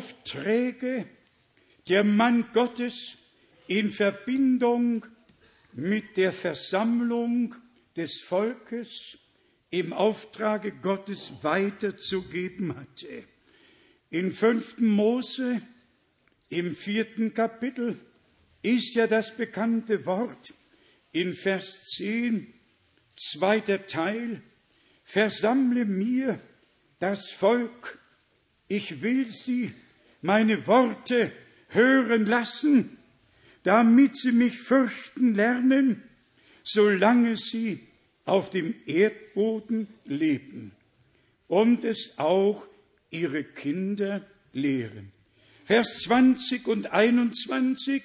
Speaker 1: Aufträge der Mann Gottes in Verbindung mit der Versammlung des Volkes im Auftrage Gottes weiterzugeben hatte. In 5. Mose, im 4. Kapitel, ist ja das bekannte Wort in Vers 10, 2. Teil: Versammle mir das Volk, ich will sie meine Worte hören lassen, damit sie mich fürchten lernen, solange sie auf dem Erdboden leben und es auch ihre Kinder lehren. Vers 20 und 21: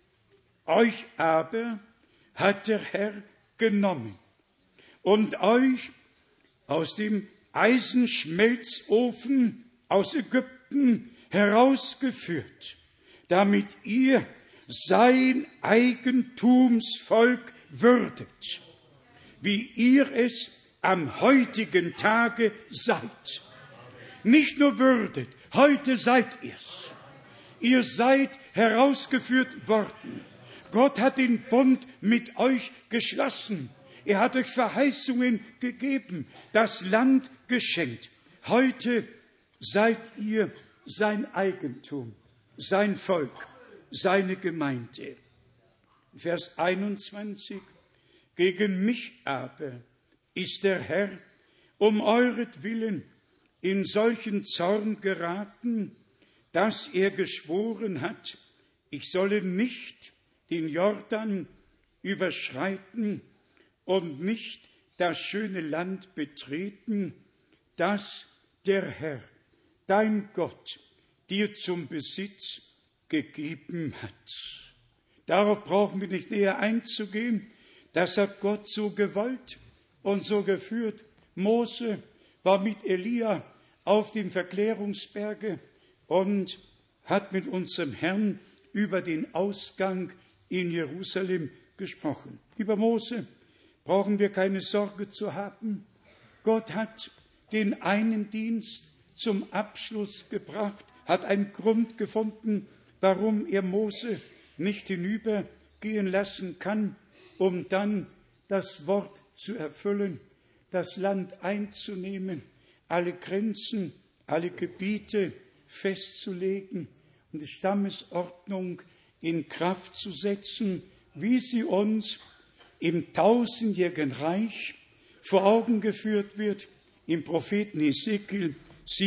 Speaker 1: Euch aber hat der Herr genommen und euch aus dem Eisenschmelzofen aus Ägypten herausgeführt, damit ihr sein Eigentumsvolk würdet, wie ihr es am heutigen Tage seid. Nicht nur würdet, heute seid ihr's. Ihr seid herausgeführt worden. Gott hat den Bund mit euch geschlossen. Er hat euch Verheißungen gegeben, das Land geschenkt. Heute seid ihr sein Eigentum, sein Volk, seine Gemeinde. Vers 21: Gegen mich aber ist der Herr um euretwillen in solchen Zorn geraten, dass er geschworen hat, ich solle nicht den Jordan überschreiten und nicht das schöne Land betreten, das der Herr, dein Gott, dir zum Besitz gegeben hat. Darauf brauchen wir nicht näher einzugehen. Das hat Gott so gewollt und so geführt. Mose war mit Elia auf dem Verklärungsberge und hat mit unserem Herrn über den Ausgang in Jerusalem gesprochen. Über Mose brauchen wir keine Sorge zu haben. Gott hat den einen Dienst zum Abschluss gebracht, hat einen Grund gefunden, warum er Mose nicht hinübergehen lassen kann, um dann das Wort zu erfüllen, das Land einzunehmen, alle Grenzen, alle Gebiete festzulegen und die Stammesordnung in Kraft zu setzen, wie sie uns im tausendjährigen Reich vor Augen geführt wird, im Propheten Hesekiel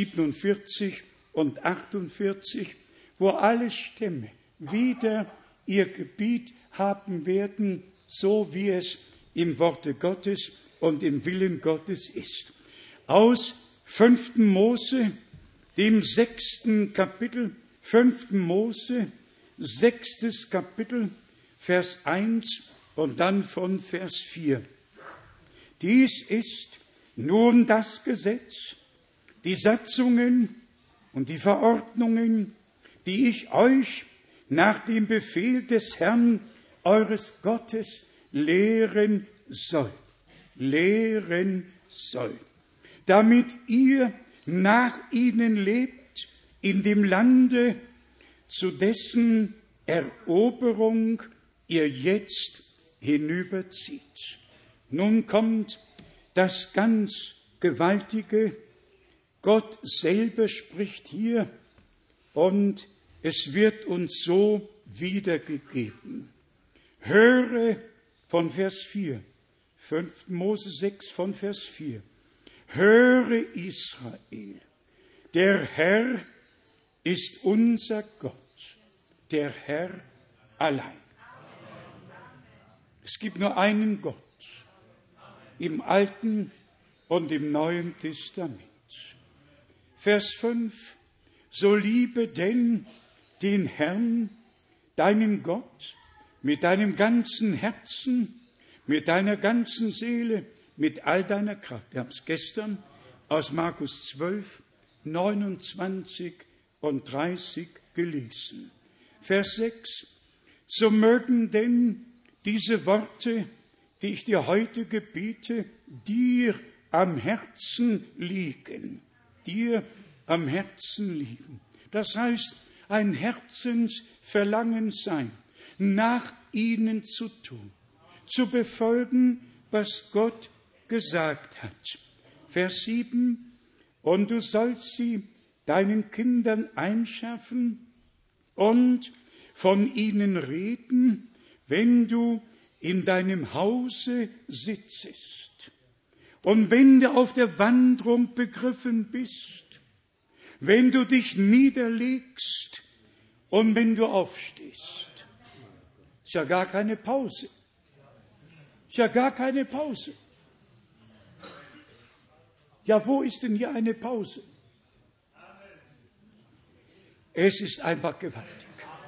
Speaker 1: 47 und 48, wo alle Stämme wieder ihr Gebiet haben werden, so wie es im Worte Gottes und im Willen Gottes ist. Aus 5. Mose, dem 6. Kapitel, 5. Mose, 6. Kapitel, Vers 1 und dann von Vers 4. Dies ist nun das Gesetz, die Satzungen und die Verordnungen, die ich euch nach dem Befehl des Herrn, eures Gottes, lehren soll, damit ihr nach ihnen lebt in dem Lande, zu dessen Eroberung ihr jetzt hinüberzieht. Nun kommt das ganz Gewaltige. Gott selber spricht hier und es wird uns so wiedergegeben. Höre von Vers 4, 5. Mose 6 von Vers 4. Höre Israel, der Herr ist unser Gott, der Herr allein. Es gibt nur einen Gott im Alten und im Neuen Testament. Vers 5. So liebe denn den Herrn, deinen Gott, mit deinem ganzen Herzen, mit deiner ganzen Seele, mit all deiner Kraft. Wir haben es gestern aus Markus 12, 29 und 30 gelesen. Vers 6. So mögen denn diese Worte, die ich dir heute gebiete, dir am Herzen liegen. Dir am Herzen liegen. Das heißt, ein Herzensverlangen sein, nach ihnen zu tun, zu befolgen, was Gott gesagt hat. Vers 7, und du sollst sie deinen Kindern einschärfen und von ihnen reden, wenn du in deinem Hause sitzest und wenn du auf der Wanderung begriffen bist, wenn du dich niederlegst und wenn du aufstehst. Ist ja gar keine Pause. Ist ja gar keine Pause. Ja, wo ist denn hier eine Pause? Es ist einfach gewaltig.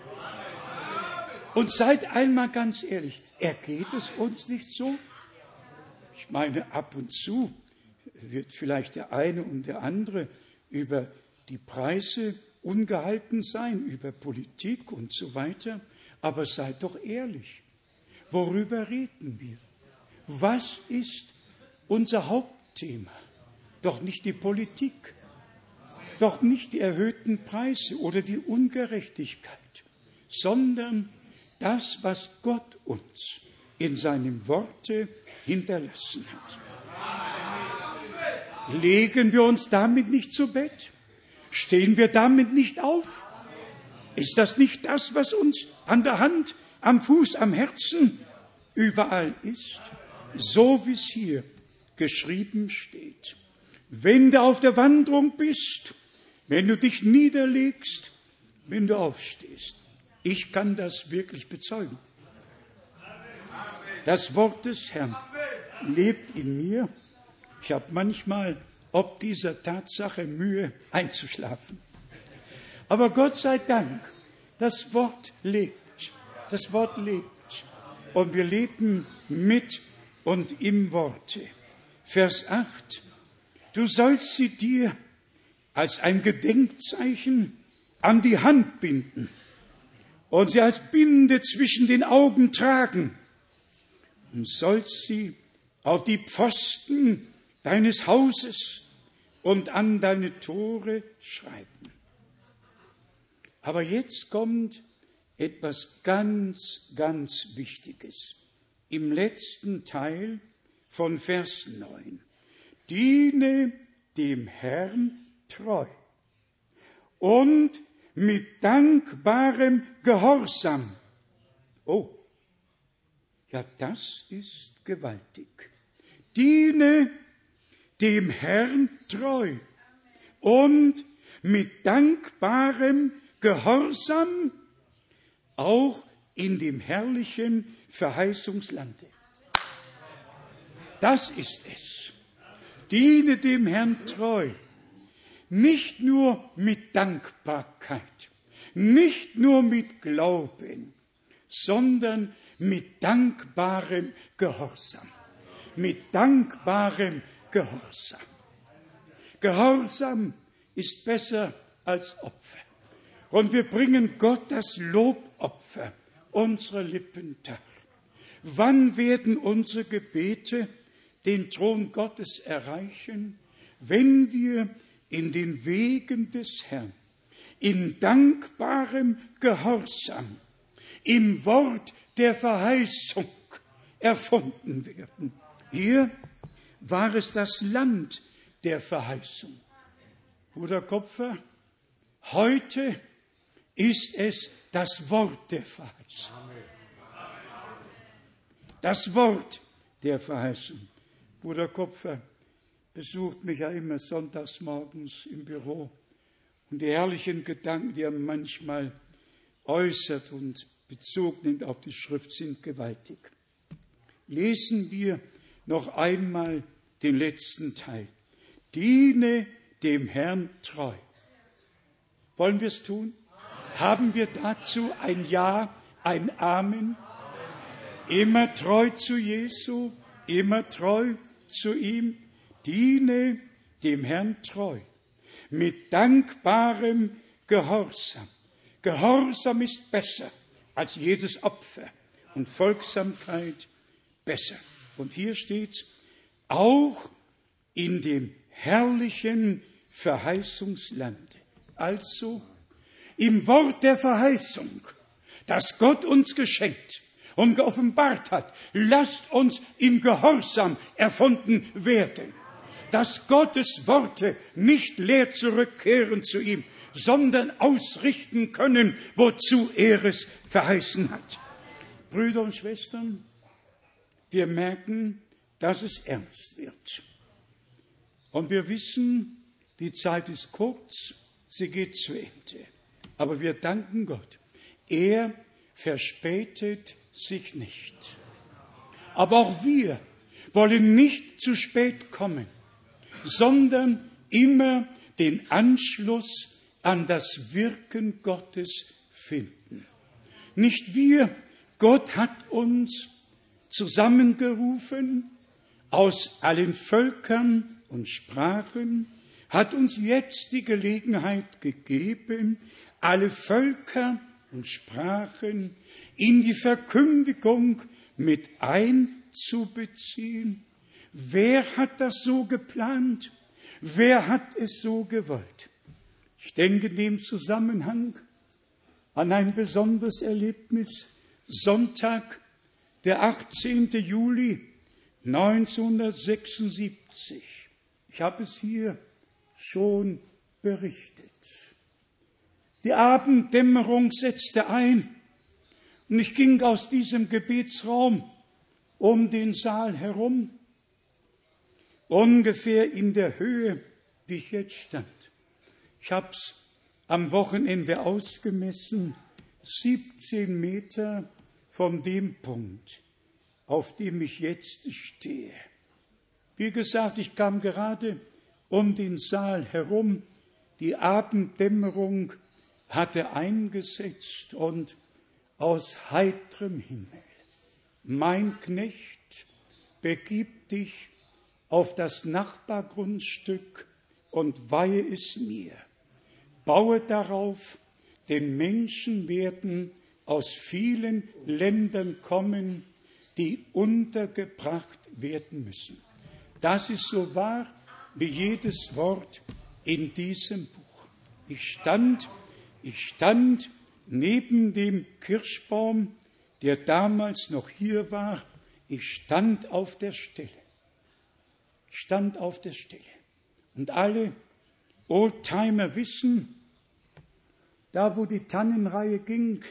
Speaker 1: Und seid einmal ganz ehrlich, ergeht es uns nicht so? Ich meine, ab und zu wird vielleicht der eine und der andere über die Preise ungehalten sein, über Politik und so weiter. Aber seid doch ehrlich. Worüber reden wir? Was ist unser Hauptthema? Doch nicht die Politik, doch nicht die erhöhten Preise oder die Ungerechtigkeit, sondern das, was Gott uns in seinem Worte hinterlassen hat. Legen wir uns damit nicht zu Bett? Stehen wir damit nicht auf? Ist das nicht das, was uns an der Hand, am Fuß, am Herzen überall ist? So wie es hier geschrieben steht. Wenn du auf der Wanderung bist, wenn du dich niederlegst, wenn du aufstehst. Ich kann das wirklich bezeugen. Das Wort des Herrn lebt in mir. Ich habe manchmal ob dieser Tatsache Mühe einzuschlafen. Aber Gott sei Dank, das Wort lebt. Das Wort lebt. Und wir leben mit und im Worte. Vers 8. Du sollst sie dir als ein Gedenkzeichen an die Hand binden und sie als Binde zwischen den Augen tragen und sollst sie auf die Pfosten deines Hauses und an deine Tore schreiben. Aber jetzt kommt etwas ganz, ganz Wichtiges. Im letzten Teil von Vers 9. Diene dem Herrn treu und mit dankbarem Gehorsam. Oh, ja, das ist gewaltig. Diene dem Herrn treu und mit dankbarem Gehorsam auch in dem herrlichen Verheißungslande. Das ist es. Diene dem Herrn treu. Nicht nur mit Dankbarkeit, nicht nur mit Glauben, sondern mit dankbarem Gehorsam. Mit dankbarem Gehorsam. Gehorsam ist besser als Opfer. Und wir bringen Gott das Lobopfer unserer Lippen dar. Wann werden unsere Gebete den Thron Gottes erreichen? Wenn wir in den Wegen des Herrn, in dankbarem Gehorsam, im Wort der Verheißung erfunden werden. Hier war es das Land der Verheißung. Bruder Kopfer, heute ist es das Wort der Verheißung. Das Wort der Verheißung. Bruder Kopfer besucht mich ja immer sonntags morgens im Büro. Und die herrlichen Gedanken, die er manchmal äußert und Bezug nimmt auf die Schrift, sind gewaltig. Lesen wir noch einmal den letzten Teil. Diene dem Herrn treu. Wollen wir es tun? Haben wir dazu ein Ja, ein Amen? Immer treu zu Jesu, immer treu zu ihm. Diene dem Herrn treu. Mit dankbarem Gehorsam. Gehorsam ist besser als jedes Opfer und Folgsamkeit besser. Und hier steht's, auch in dem herrlichen Verheißungslande. Also im Wort der Verheißung, das Gott uns geschenkt und geoffenbart hat. Lasst uns im Gehorsam erfunden werden, dass Gottes Worte nicht leer zurückkehren zu ihm, sondern ausrichten können, wozu er es verheißen hat. Brüder und Schwestern, wir merken, dass es ernst wird. Und wir wissen, die Zeit ist kurz, sie geht zu Ende. Aber wir danken Gott. Er verspätet sich nicht. Aber auch wir wollen nicht zu spät kommen, sondern immer den Anschluss an das Wirken Gottes finden. Nicht wir, Gott hat uns zusammengerufen aus allen Völkern und Sprachen, hat uns jetzt die Gelegenheit gegeben, alle Völker und Sprachen in die Verkündigung mit einzubeziehen. Wer hat das so geplant? Wer hat es so gewollt? Ich denke in dem Zusammenhang an ein besonderes Erlebnis. Sonntag, der 18. Juli 1976. Ich habe es hier schon berichtet. Die Abenddämmerung setzte ein und ich ging aus diesem Gebetsraum um den Saal herum, ungefähr in der Höhe, wie ich jetzt stand. Ich habe es am Wochenende ausgemessen, 17 Meter von dem Punkt, auf dem ich jetzt stehe. Wie gesagt, ich kam gerade um den Saal herum, die Abenddämmerung hatte eingesetzt und aus heiterem Himmel: Mein Knecht, begib dich auf das Nachbargrundstück und weihe es mir. Baue darauf, denn Menschen werden aus vielen Ländern kommen, die untergebracht werden müssen. Das ist so wahr wie jedes Wort in diesem Buch. Ich stand neben dem Kirschbaum, der damals noch hier war. Ich stand auf der Stelle. Und alle Oldtimer wissen, da wo die Tannenreihe ging,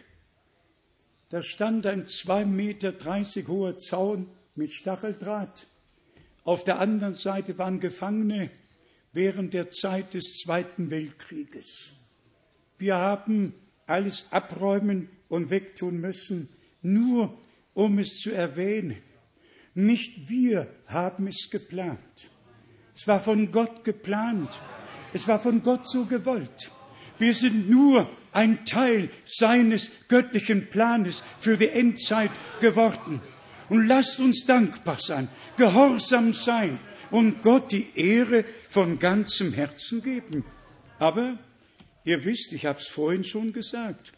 Speaker 1: da stand ein 2,30 Meter hoher Zaun mit Stacheldraht. Auf der anderen Seite waren Gefangene während der Zeit des Zweiten Weltkrieges. Wir haben alles abräumen und wegtun müssen, nur um es zu erwähnen. Nicht wir haben es geplant. Es war von Gott geplant. Es war von Gott so gewollt. Wir sind nur ein Teil seines göttlichen Planes für die Endzeit geworden. Und lasst uns dankbar sein, gehorsam sein und Gott die Ehre von ganzem Herzen geben. Aber ihr wisst, ich habe es vorhin schon gesagt,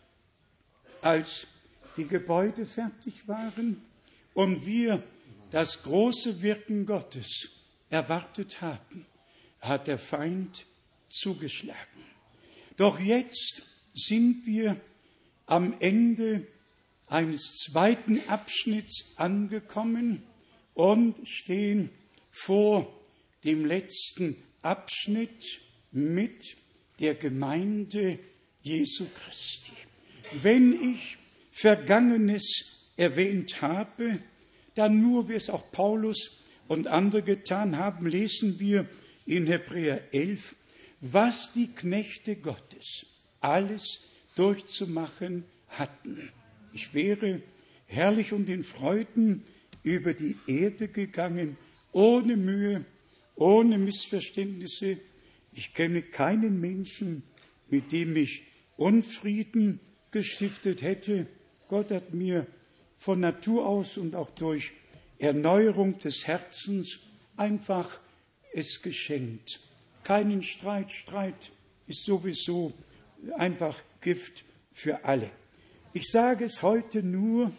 Speaker 1: als die Gebäude fertig waren und wir das große Wirken Gottes erwartet haben, hat der Feind zugeschlagen. Doch jetzt sind wir am Ende eines zweiten Abschnitts angekommen und stehen vor dem letzten Abschnitt mit der Gemeinde Jesu Christi. Wenn ich Vergangenes erwähnt habe, dann nur, wie es auch Paulus und andere getan haben, lesen wir in Hebräer 11, was die Knechte Gottes alles durchzumachen hatten. Ich wäre herrlich und in Freuden über die Erde gegangen, ohne Mühe, ohne Missverständnisse. Ich kenne keinen Menschen, mit dem ich Unfrieden gestiftet hätte. Gott hat mir von Natur aus und auch durch Erneuerung des Herzens einfach es geschenkt. Keinen Streit. Streit ist sowieso einfach Gift für alle. Ich sage es heute nur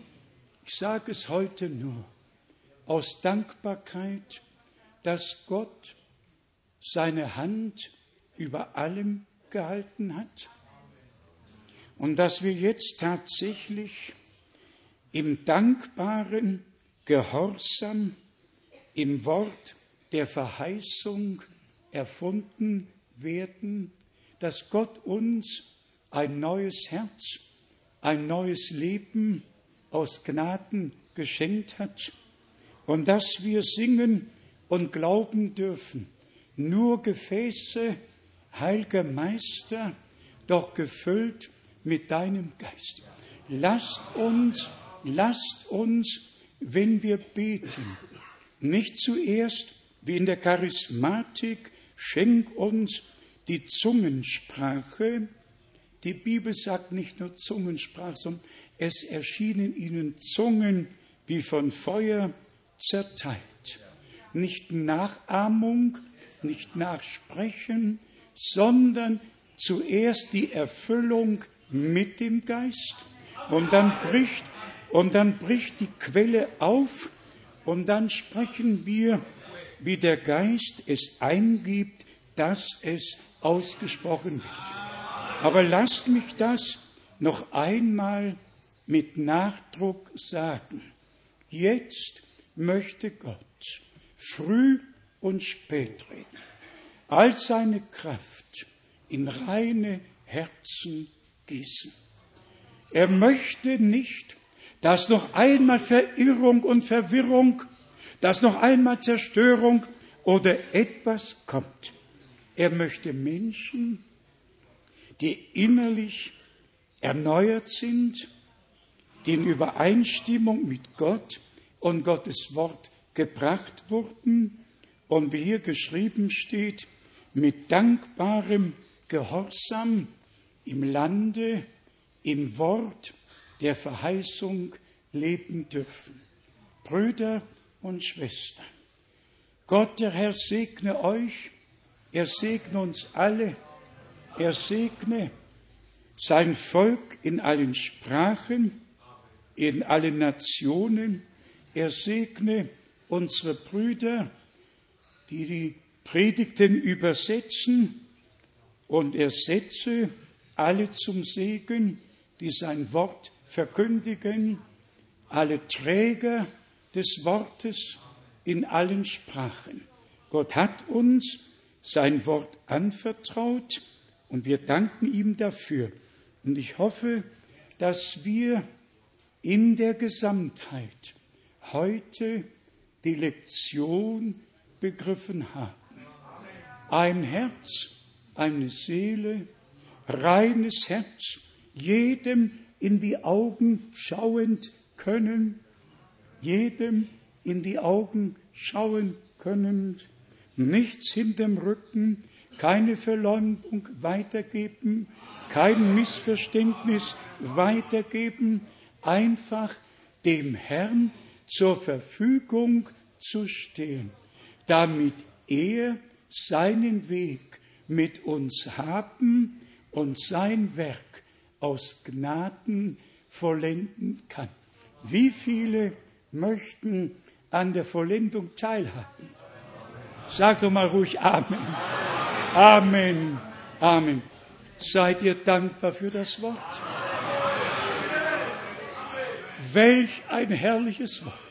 Speaker 1: aus Dankbarkeit, dass Gott seine Hand über allem gehalten hat und dass wir jetzt tatsächlich im dankbaren Gehorsam, im Wort der Verheißung erfunden werden, dass Gott uns ein neues Herz, ein neues Leben aus Gnaden geschenkt hat und dass wir singen und glauben dürfen, nur Gefäße, heiliger Meister, doch gefüllt mit deinem Geist. Lasst uns, wenn wir beten, nicht zuerst wie in der Charismatik, schenk uns die Zungensprache. Die Bibel sagt nicht nur Zungensprache, sondern es erschienen ihnen Zungen wie von Feuer zerteilt. Nicht Nachahmung, nicht Nachsprechen, sondern zuerst die Erfüllung mit dem Geist. Und dann bricht die Quelle auf und dann sprechen wir, wie der Geist es eingibt, dass es ausgesprochen wird. Aber lasst mich das noch einmal mit Nachdruck sagen. Jetzt möchte Gott früh und spät reden, all seine Kraft in reine Herzen gießen. Er möchte nicht, dass noch einmal Verirrung und Verwirrung, dass noch einmal Zerstörung oder etwas kommt. Er möchte Menschen, die innerlich erneuert sind, die in Übereinstimmung mit Gott und Gottes Wort gebracht wurden und wie hier geschrieben steht, mit dankbarem Gehorsam im Lande, im Wort der Verheißung leben dürfen. Brüder und Schwestern, Gott, der Herr, segne euch, er segne uns alle, er segne sein Volk in allen Sprachen, in allen Nationen, er segne unsere Brüder, die die Predigten übersetzen, und er setze alle zum Segen, die sein Wort verkündigen, alle Träger des Wortes in allen Sprachen. Gott hat uns sein Wort anvertraut und wir danken ihm dafür. Und ich hoffe, dass wir in der Gesamtheit heute die Lektion begriffen haben. Ein Herz, eine Seele, reines Herz, jedem in die Augen schauend können, jedem in die Augen schauen können, nichts hinterm Rücken, keine Verleumdung weitergeben, kein Missverständnis weitergeben, einfach dem Herrn zur Verfügung zu stehen, damit er seinen Weg mit uns haben und sein Werk aus Gnaden vollenden kann. Wie viele möchten an der Vollendung teilhaben? Sag doch mal ruhig Amen. Amen. Amen. Seid ihr dankbar für das Wort? Welch ein herrliches Wort.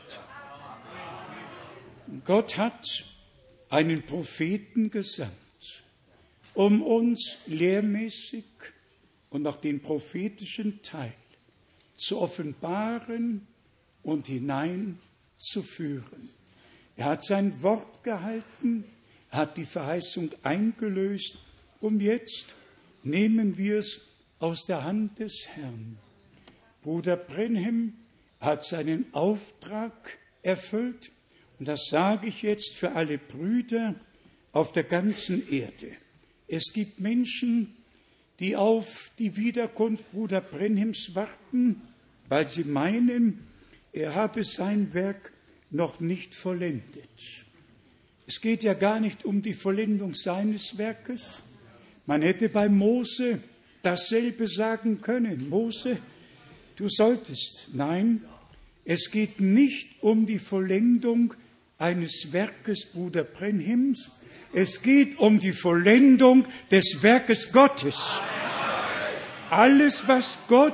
Speaker 1: Gott hat einen Propheten gesandt, um uns lehrmäßig und auch den prophetischen Teil zu offenbaren und hineinzuführen. Er hat sein Wort gehalten, hat die Verheißung eingelöst und jetzt nehmen wir es aus der Hand des Herrn. Bruder Brenhem hat seinen Auftrag erfüllt und das sage ich jetzt für alle Brüder auf der ganzen Erde. Es gibt Menschen, die auf die Wiederkunft Bruder Brenhems warten, weil sie meinen, er habe sein Werk noch nicht vollendet. Es geht ja gar nicht um die Vollendung seines Werkes. Man hätte bei Mose dasselbe sagen können. Mose, du solltest. Nein, es geht nicht um die Vollendung eines Werkes Bruder Brenhems. Es geht um die Vollendung des Werkes Gottes. Alles, was Gott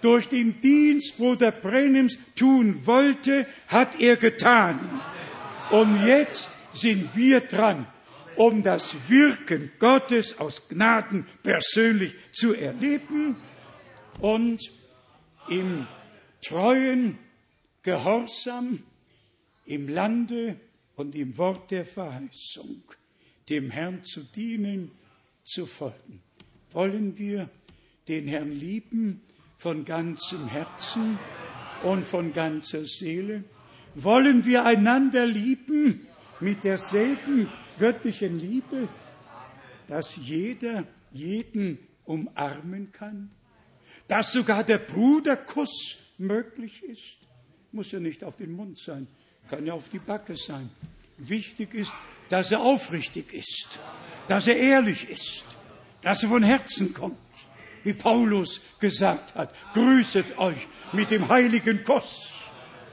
Speaker 1: durch den Dienst Bruder Branhams tun wollte, hat er getan. Und jetzt sind wir dran, um das Wirken Gottes aus Gnaden persönlich zu erleben und im treuen Gehorsam im Lande und im Wort der Verheißung dem Herrn zu dienen, zu folgen. Wollen wir den Herrn lieben von ganzem Herzen und von ganzer Seele? Wollen wir einander lieben mit derselben göttlichen Liebe, dass jeder jeden umarmen kann? Dass sogar der Bruderkuss möglich ist? Muss ja nicht auf den Mund sein, kann ja auf die Backe sein. Wichtig ist, dass er aufrichtig ist, dass er ehrlich ist, dass er von Herzen kommt. Wie Paulus gesagt hat, grüßet euch mit dem heiligen Kuss.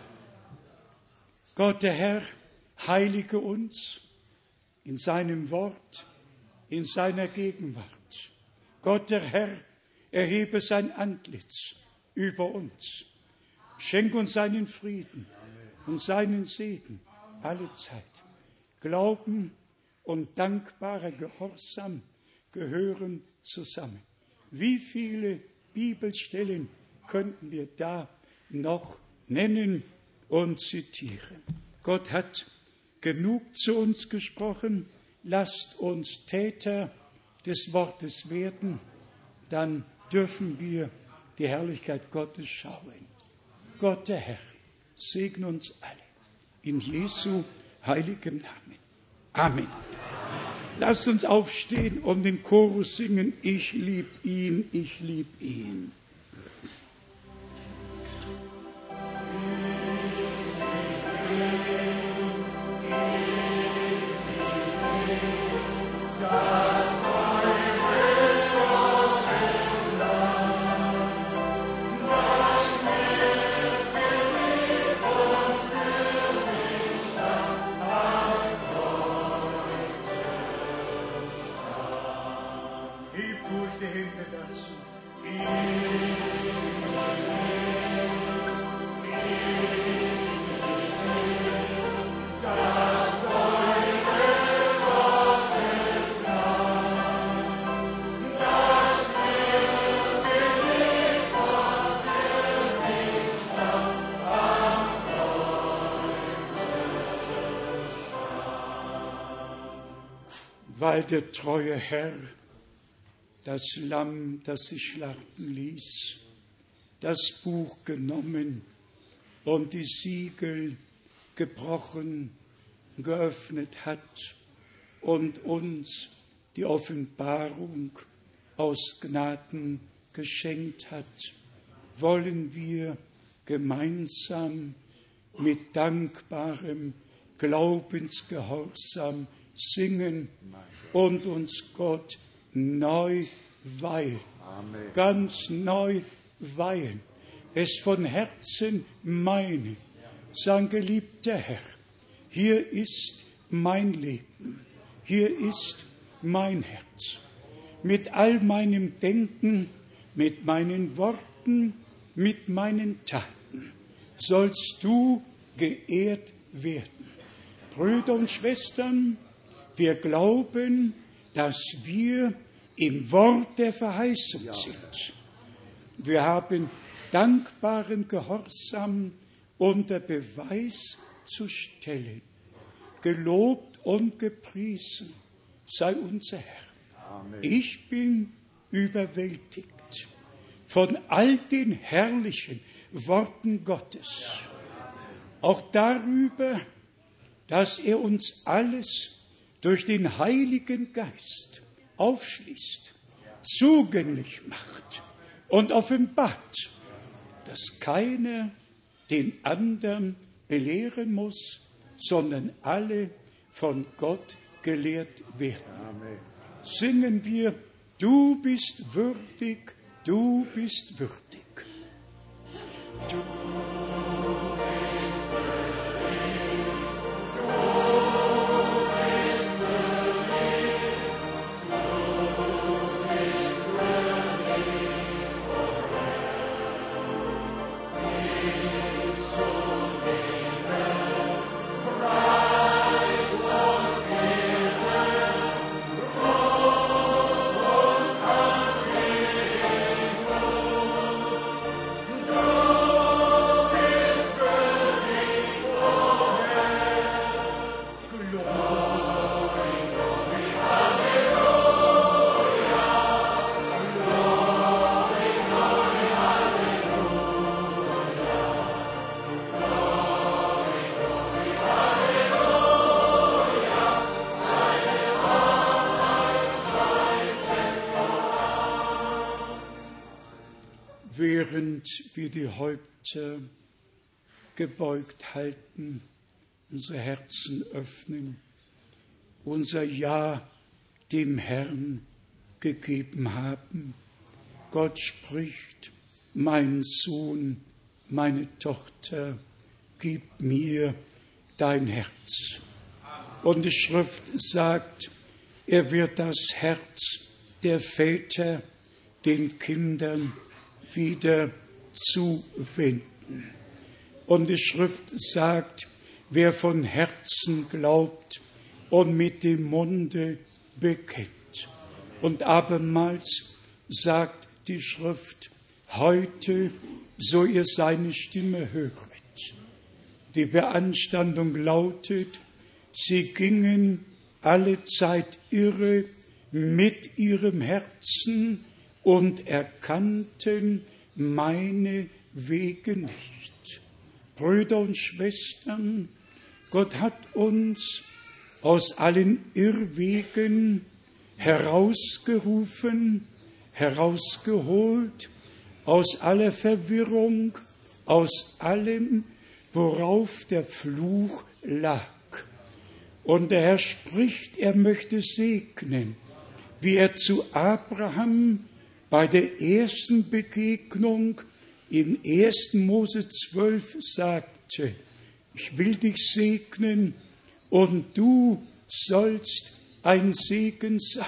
Speaker 1: Gott, der Herr, heilige uns in seinem Wort, in seiner Gegenwart. Gott, der Herr, erhebe sein Antlitz über uns. Schenk uns seinen Frieden und seinen Segen alle Zeit. Glauben und dankbarer Gehorsam gehören zusammen. Wie viele Bibelstellen könnten wir da noch nennen und zitieren? Gott hat genug zu uns gesprochen. Lasst uns Täter des Wortes werden. Dann dürfen wir die Herrlichkeit Gottes schauen. Gott, der Herr, segne uns alle. In Jesu heiligem Namen. Amen. Lasst uns aufstehen und den Chorus singen. Ich lieb ihn, ich lieb ihn. Weil der treue Herr, das Lamm, das sich schlachten ließ, das Buch genommen und die Siegel gebrochen, geöffnet hat und uns die Offenbarung aus Gnaden geschenkt hat, wollen wir gemeinsam mit dankbarem Glaubensgehorsam singen und uns Gott neu weihen, ganz neu weihen, es von Herzen meinen, sagen, geliebter Herr, hier ist mein Leben, hier ist mein Herz, mit all meinem Denken, mit meinen Worten, mit meinen Taten, sollst du geehrt werden. Brüder und Schwestern, wir glauben, dass wir im Wort der Verheißung sind. Wir haben dankbaren Gehorsam unter Beweis zu stellen. Gelobt und gepriesen sei unser Herr. Amen. Ich bin überwältigt von all den herrlichen Worten Gottes. Auch darüber, dass er uns alles durch den Heiligen Geist aufschließt, zugänglich macht und offenbart, dass keiner den anderen belehren muss, sondern alle von Gott gelehrt werden. Amen. Singen wir, du bist würdig, du bist würdig. während wir die Häupter gebeugt halten, unsere Herzen öffnen, unser Ja dem Herrn gegeben haben. Gott spricht, mein Sohn, meine Tochter, gib mir dein Herz. Und die Schrift sagt, er wird das Herz der Väter den Kindern wieder zuwenden. Und die Schrift sagt, wer von Herzen glaubt und mit dem Munde bekennt. Und abermals sagt die Schrift, heute, so ihr seine Stimme höret. Die Beanstandung lautet, sie gingen alle Zeit irre mit ihrem Herzen und erkannten meine Wege nicht. Brüder und Schwestern, Gott hat uns aus allen Irrwegen herausgerufen, herausgeholt, aus aller Verwirrung, aus allem, worauf der Fluch lag. Und der Herr spricht, er möchte segnen, wie er zu Abraham bei der ersten Begegnung in 1. Mose 12 sagte, ich will dich segnen und du sollst ein Segen sein.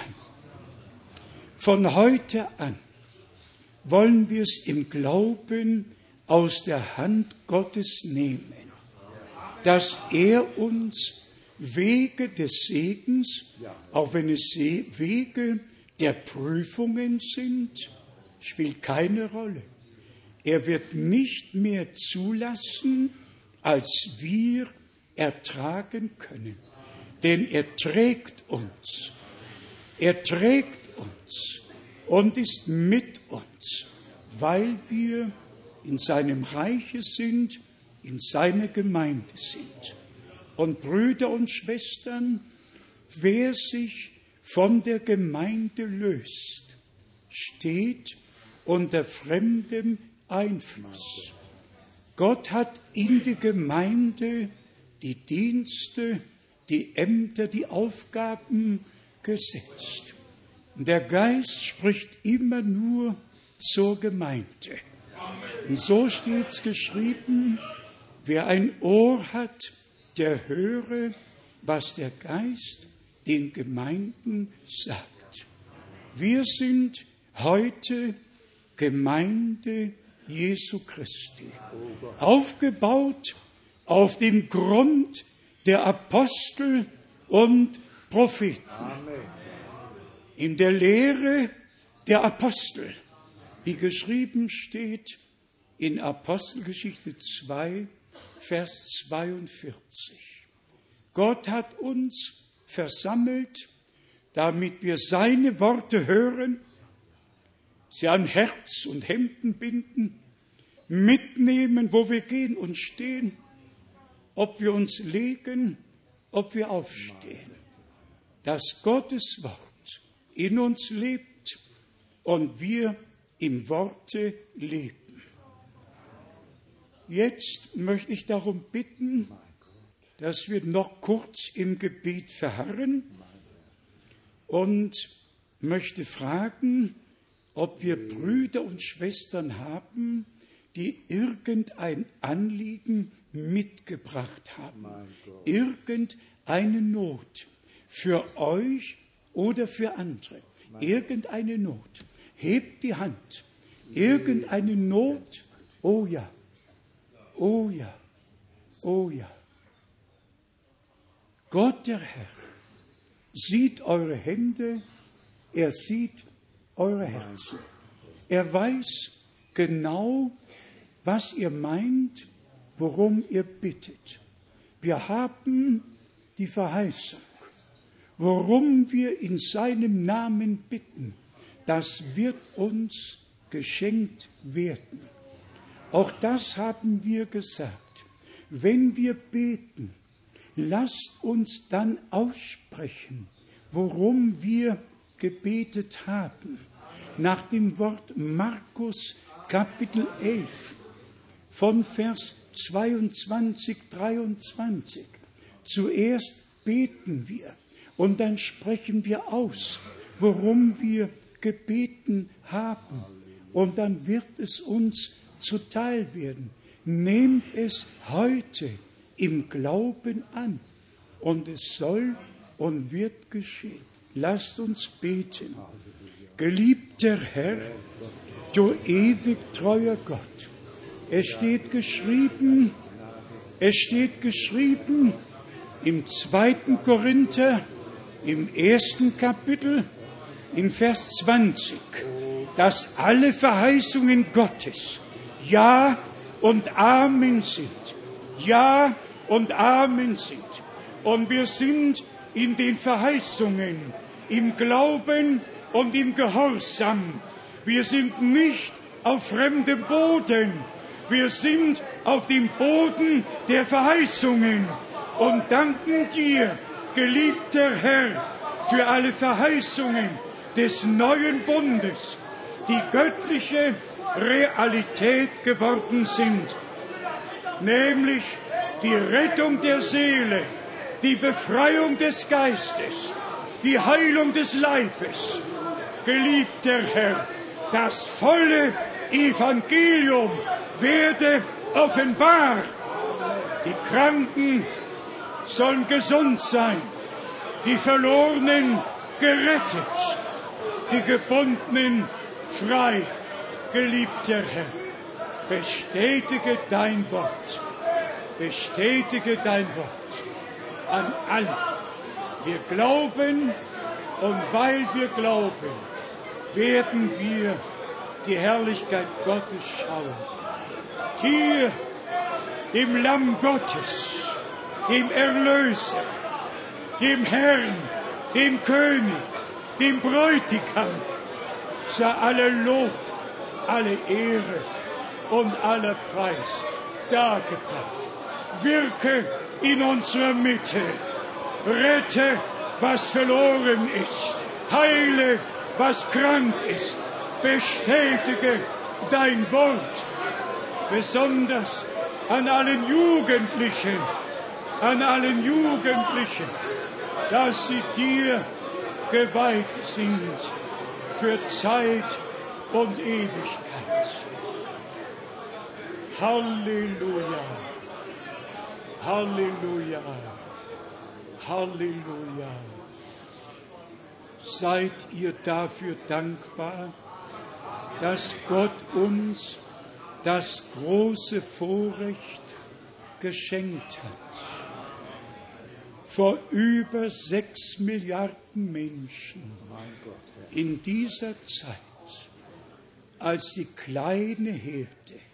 Speaker 1: Von heute an wollen wir es im Glauben aus der Hand Gottes nehmen, dass er uns Wege des Segens, auch wenn es Wege der Prüfungen sind, spielt keine Rolle. Er wird nicht mehr zulassen, als wir ertragen können. Denn er trägt uns. Er trägt uns und ist mit uns, weil wir in seinem Reiche sind, in seiner Gemeinde sind. Und Brüder und Schwestern, wer sich von der Gemeinde löst, steht unter fremdem Einfluss. Gott hat in die Gemeinde die Dienste, die Ämter, die Aufgaben gesetzt. Und der Geist spricht immer nur zur Gemeinde. Und so steht es geschrieben, wer ein Ohr hat, der höre, was der Geist den Gemeinden sagt. Wir sind heute Gemeinde Jesu Christi, aufgebaut auf dem Grund der Apostel und Propheten. In der Lehre der Apostel, wie geschrieben steht in Apostelgeschichte 2, Vers 42. Gott hat uns versammelt, damit wir seine Worte hören, sie an Herz und Hemden binden, mitnehmen, wo wir gehen und stehen, ob wir uns legen, ob wir aufstehen, dass Gottes Wort in uns lebt und wir im Worte leben. Jetzt möchte ich darum bitten, dass wir noch kurz im Gebet verharren und möchte fragen, ob wir Brüder und Schwestern haben, die irgendein Anliegen mitgebracht haben, irgendeine Not für euch oder für andere, irgendeine Not. Hebt die Hand, irgendeine Not, oh ja, oh ja, oh ja. Gott, der Herr, sieht eure Hände, er sieht eure Herzen. Er weiß genau, was ihr meint, worum ihr bittet. Wir haben die Verheißung, worum wir in seinem Namen bitten, das wird uns geschenkt werden. Auch das haben wir gesagt. Wenn wir beten, lasst uns dann aussprechen, worum wir gebetet haben. Nach dem Wort Markus Kapitel 11, von Vers 22, 23. Zuerst beten wir und dann sprechen wir aus, worum wir gebeten haben. Und dann wird es uns zuteil werden. Nehmt es heute im Glauben an und es soll und wird geschehen. Lasst uns beten. Geliebter Herr, du ewig treuer Gott, es steht geschrieben im 2. Korinther, im 1. Kapitel, in Vers 20, dass alle Verheißungen Gottes Ja und Amen sind. Ja und Amen sind. Und wir sind in den Verheißungen, im Glauben und im Gehorsam. Wir sind nicht auf fremdem Boden. Wir sind auf dem Boden der Verheißungen und danken dir, geliebter Herr, für alle Verheißungen des neuen Bundes, die göttliche Realität geworden sind, nämlich die Rettung der Seele, die Befreiung des Geistes, die Heilung des Leibes. Geliebter Herr, das volle Evangelium werde offenbar. Die Kranken sollen gesund sein, die Verlorenen gerettet, die Gebundenen frei. Geliebter Herr, bestätige dein Wort. Bestätige dein Wort an alle. Wir glauben und weil wir glauben, werden wir die Herrlichkeit Gottes schauen. Dir, dem Lamm Gottes, dem Erlöser, dem Herrn, dem König, dem Bräutigam, sei alle Lob, alle Ehre und aller Preis dargebracht. Wirke in unserer Mitte, rette, was verloren ist, heile, was krank ist, bestätige dein Wort, besonders an allen Jugendlichen, dass sie dir geweiht sind für Zeit und Ewigkeit. Halleluja, Halleluja, Halleluja. Seid ihr dafür dankbar, dass Gott uns das große Vorrecht geschenkt hat, vor über 6 Milliarden Menschen in dieser Zeit als die kleine Herde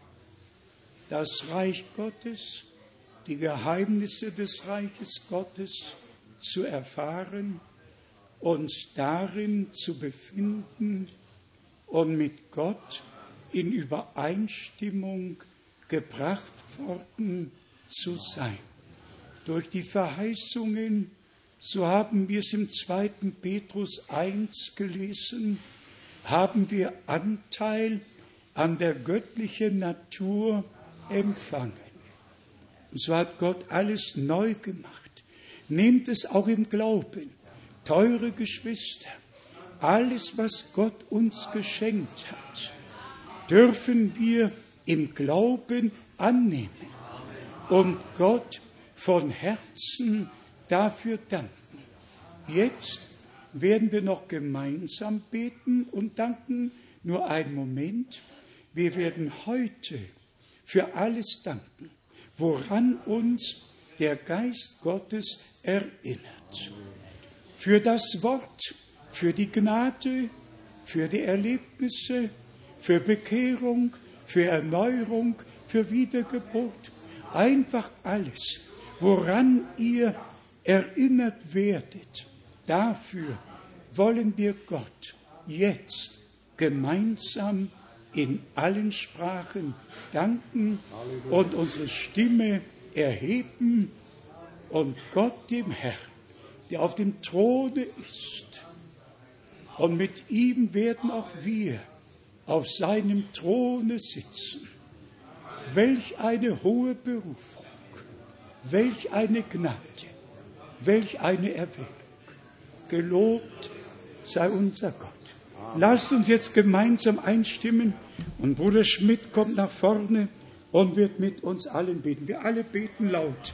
Speaker 1: das Reich Gottes, die Geheimnisse des Reiches Gottes zu erfahren, uns darin zu befinden und mit Gott in Übereinstimmung gebracht worden zu sein. Durch die Verheißungen, so haben wir es im 2. Petrus 1 gelesen, haben wir Anteil an der göttlichen Natur empfangen. Und so hat Gott alles neu gemacht. Nehmt es auch im Glauben, teure Geschwister, alles, was Gott uns geschenkt hat, dürfen wir im Glauben annehmen und Gott von Herzen dafür danken. Jetzt werden wir noch gemeinsam beten und danken. Nur einen Moment. Wir werden heute für alles danken, woran uns der Geist Gottes erinnert. Für das Wort, für die Gnade, für die Erlebnisse, für Bekehrung, für Erneuerung, für Wiedergeburt. Einfach alles, woran ihr erinnert werdet. Dafür wollen wir Gott jetzt gemeinsam in allen Sprachen danken und unsere Stimme erheben und Gott, dem Herrn, der auf dem Throne ist. Und mit ihm werden auch wir auf seinem Throne sitzen. Welch eine hohe Berufung, welch eine Gnade, welch eine Erwählung. Gelobt sei unser Gott. Lasst uns jetzt gemeinsam einstimmen und Bruder Schmidt kommt nach vorne und wird mit uns allen beten. Wir alle beten laut.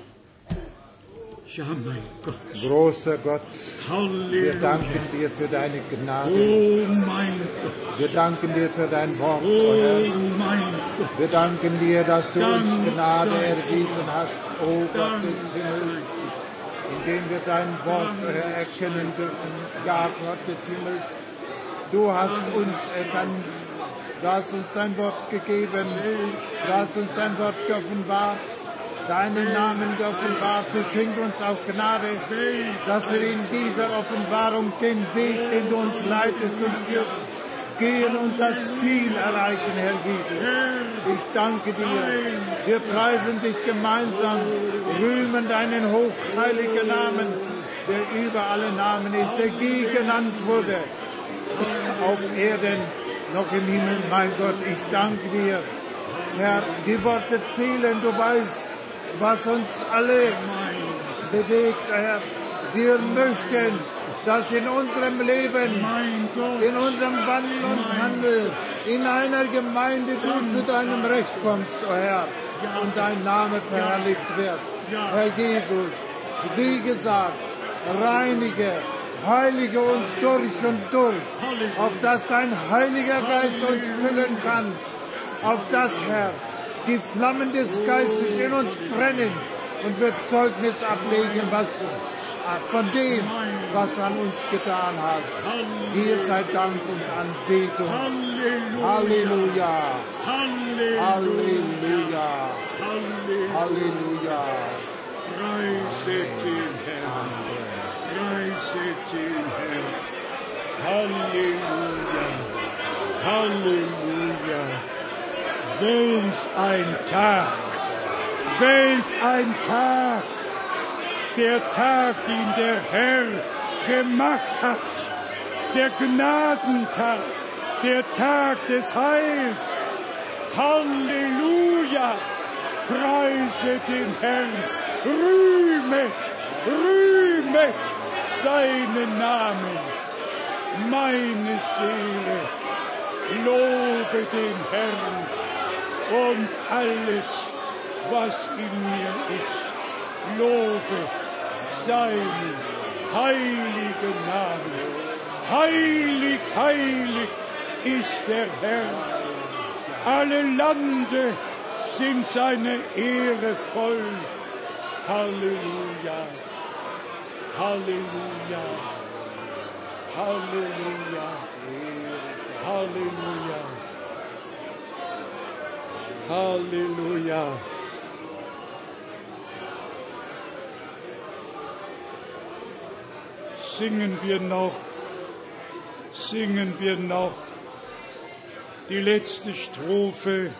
Speaker 1: Ja, mein Gott.
Speaker 2: Großer Gott,
Speaker 1: Halleluja.
Speaker 2: wir danken dir für deine Gnade.
Speaker 1: Oh, mein Gott.
Speaker 2: Wir danken dir für dein Wort,
Speaker 1: Oh,
Speaker 2: Herr.
Speaker 1: mein Gott.
Speaker 2: Wir danken dir, dass du
Speaker 1: Dank
Speaker 2: uns Gnade
Speaker 1: sei
Speaker 2: erwiesen hast, o Gott
Speaker 1: Dank
Speaker 2: des Himmels,
Speaker 1: sei
Speaker 2: indem wir dein Wort, Herr, erkennen dürfen. Ja, Gott des Himmels, du hast uns erkannt, du hast uns dein Wort gegeben, du hast uns dein Wort geoffenbart, deinen Namen geoffenbart, du schenkt uns auch Gnade, dass wir in dieser Offenbarung den Weg, den du uns leitest und führst, gehen und das Ziel erreichen, Herr Jesus. Ich danke dir. Wir preisen dich gemeinsam, rühmen deinen hochheiligen Namen, der über alle Namen ist, der je genannt wurde, auf Erden, noch im Himmel, mein Gott. Ich danke dir, Herr. Die Worte fehlen, du weißt, was uns alle bewegt, Herr. Wir möchten, dass in unserem Leben, in unserem Wandel und Handel, in einer Gemeinde du zu deinem Recht kommst, o Herr, und dein Name verherrlicht wird. Herr Jesus, wie gesagt, reinige, heilige uns durch und durch, auf dass dein Heiliger Geist uns füllen kann, auf das, Herr, die Flammen des Geistes in uns brennen und wir Zeugnis ablegen, was von dem, was du an uns getan hast. Dir sei Dank und Anbetung. Halleluja. Halleluja. Halleluja.
Speaker 1: Preiset den Herrn. Preiset den Herrn. Halleluja. Halleluja. Welch ein Tag. Welch ein Tag. Der Tag, den der Herr gemacht hat, der Gnadentag, der Tag des Heils. Halleluja! Preise den Herrn, rühmet, rühmet seinen Namen. Meine Seele, lobe den Herrn und alles, was in mir ist. Lobe seinen heiligen Namen. Heilig, heilig ist der Herr. Alle Lande sind seine Ehre voll. Halleluja. Halleluja. Halleluja. Halleluja. Halleluja. Singen wir noch die letzte Strophe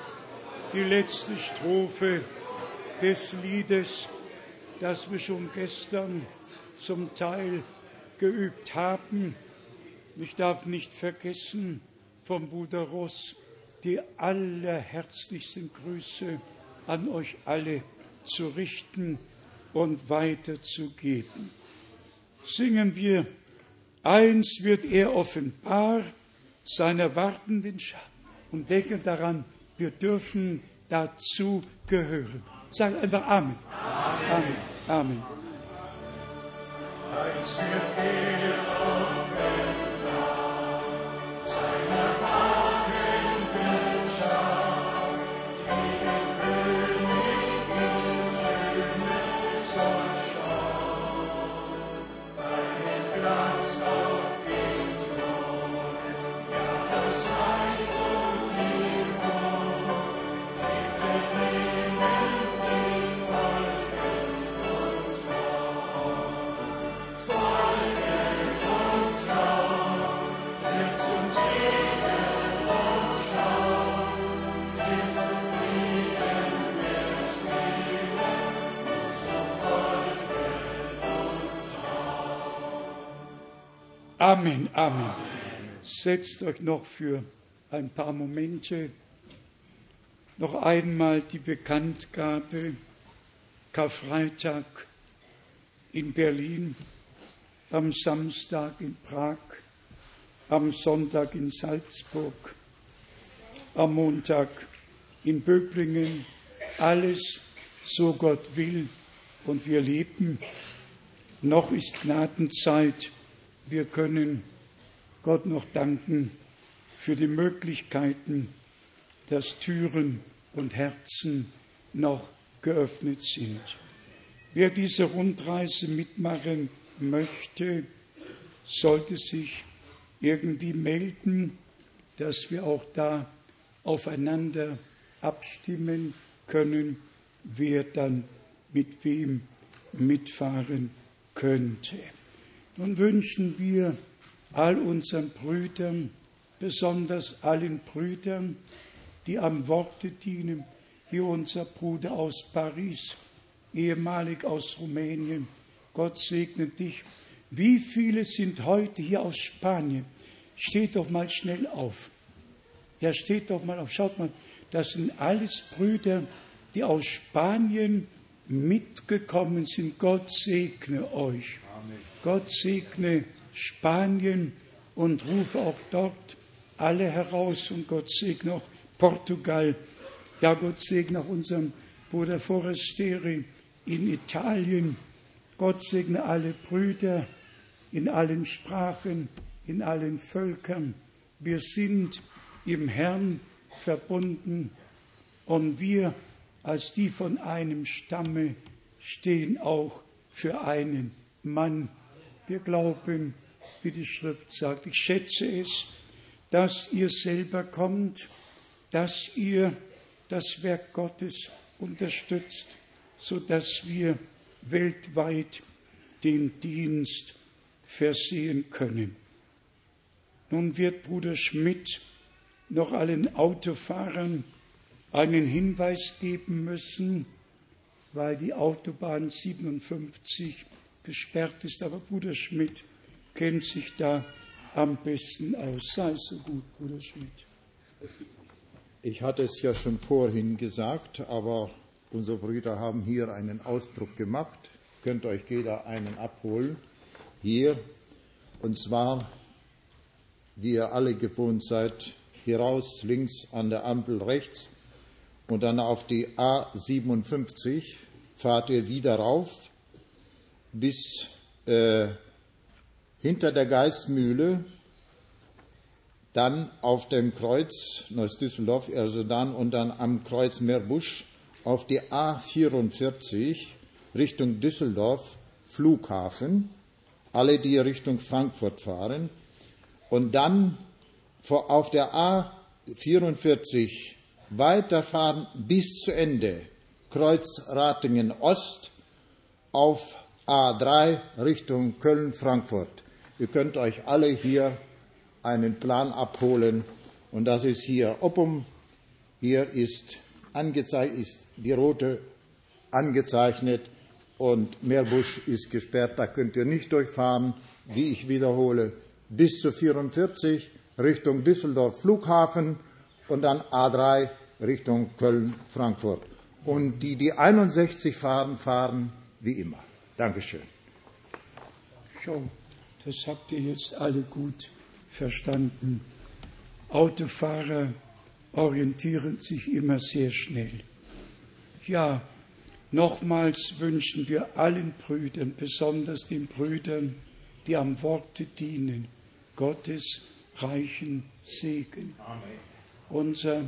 Speaker 1: des Liedes, das wir schon gestern zum Teil geübt haben. Ich darf nicht vergessen, vom Bruder Ross die allerherzlichsten Grüße an euch alle zu richten und weiterzugeben. Singen wir, eins wird er offenbar seiner wartenden Schar. Und denken daran, wir dürfen dazu gehören. Sag einfach Amen. Amen. Amen. Eins wird er offenbar seiner wartenden Schar, die den König in schöne Sonnenschein, deinen Glanz auf den Thron, ja das Reich und die Macht, mit den Himmel, die folgen und wird zum Segen und Schau, wird zum Frieden, wird Frieden, und zum Folgen und Schau. Amen, Amen. Setzt euch noch für ein paar Momente. Noch einmal die Bekanntgabe, Karfreitag in Berlin, am Samstag in Prag, am Sonntag in Salzburg, am Montag in Böblingen, alles so Gott will und wir leben. Noch ist Gnadenzeit, wir können Gott noch danken für die Möglichkeiten, dass Türen und Herzen noch geöffnet sind. Wer diese Rundreise mitmachen möchte, sollte sich irgendwie melden, dass wir auch da aufeinander abstimmen können, wer dann mit wem mitfahren könnte. Nun wünschen wir all unseren Brüdern, besonders allen Brüdern, die am Worte dienen, wie unser Bruder aus Paris, ehemalig aus Rumänien. Gott segne dich. Wie viele sind heute hier aus Spanien? Steht doch mal schnell auf. Ja, steht doch mal auf. Schaut mal, das sind alles Brüder, die aus Spanien mitgekommen sind. Gott segne euch. Amen. Gott segne Spanien und rufe auch dort alle heraus. Und Gott segne auch Portugal. Ja, Gott segne auch unseren Bruder Forestieri in Italien. Gott segne alle Brüder in allen Sprachen, in allen Völkern. Wir sind im Herrn verbunden und wir als die von einem Stamme stehen auch für einen Mann. Wir glauben, wie die Schrift sagt, ich schätze es, dass ihr selber kommt, dass ihr das Werk Gottes unterstützt, sodass wir weltweit den Dienst versehen können. Nun wird Bruder Schmidt noch allen Autofahrern einen Hinweis geben müssen, weil die Autobahn 57 gesperrt ist. Aber Bruder Schmidt kennt sich da am besten aus. Sei so gut, Bruder Schmidt.
Speaker 2: Ich hatte es ja schon vorhin gesagt, aber unsere Brüder haben hier einen Ausdruck gemacht. Könnt euch jeder einen abholen. Hier. Und zwar, wie ihr alle gewohnt seid, hier raus, links an der Ampel rechts und dann auf die A57 fahrt ihr wieder rauf bis hinter der Geistmühle, dann auf dem Kreuz Neuss-Düsseldorf, also dann und dann am Kreuz Meerbusch auf die A44 Richtung Düsseldorf, Flughafen, alle, die Richtung Frankfurt fahren, und dann auf der A44 weiterfahren bis zu Ende, Kreuz Ratingen Ost, auf A3 Richtung Köln, Frankfurt. Ihr könnt euch alle hier einen Plan abholen, und das ist hier Oppum. Hier ist die rote angezeichnet und Meerbusch ist gesperrt, da könnt ihr nicht durchfahren, wie ich wiederhole, bis zu 44 Richtung Düsseldorf Flughafen und dann A3 Richtung Köln, Frankfurt. Und die 61 fahren wie immer. Dankeschön.
Speaker 1: So, das habt ihr jetzt alle gut verstanden. Autofahrer orientieren sich immer sehr schnell. Ja, nochmals wünschen wir allen Brüdern, besonders den Brüdern, die am Worte dienen, Gottes reichen Segen. Amen. Unser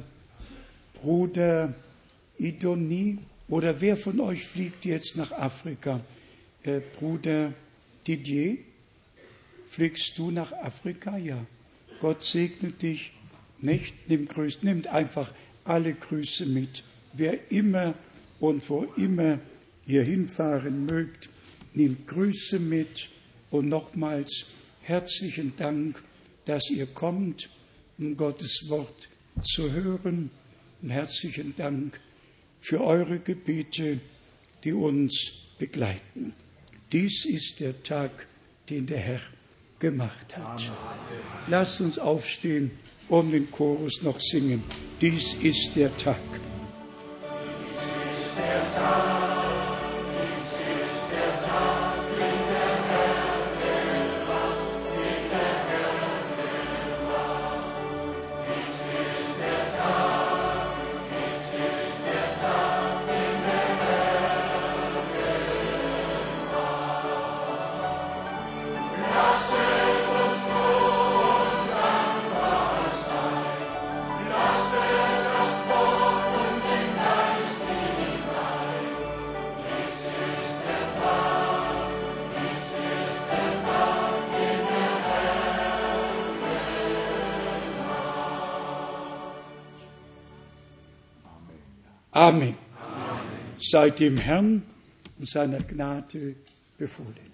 Speaker 1: Bruder Idoni, oder wer von euch fliegt jetzt nach Afrika? Bruder Didier, fliegst du nach Afrika? Ja. Gott segne dich. Nicht, nimmt einfach alle Grüße mit. Wer immer und wo immer ihr hinfahren mögt, nehmt Grüße mit und nochmals herzlichen Dank, dass ihr kommt, um Gottes Wort zu hören. Und herzlichen Dank für eure Gebete, die uns begleiten. Dies ist der Tag, den der Herr gemacht hat. Amen. Lasst uns aufstehen und den Chorus noch singen. Dies ist der Tag. Amen. Seid dem Herrn und seiner Gnade befohlen.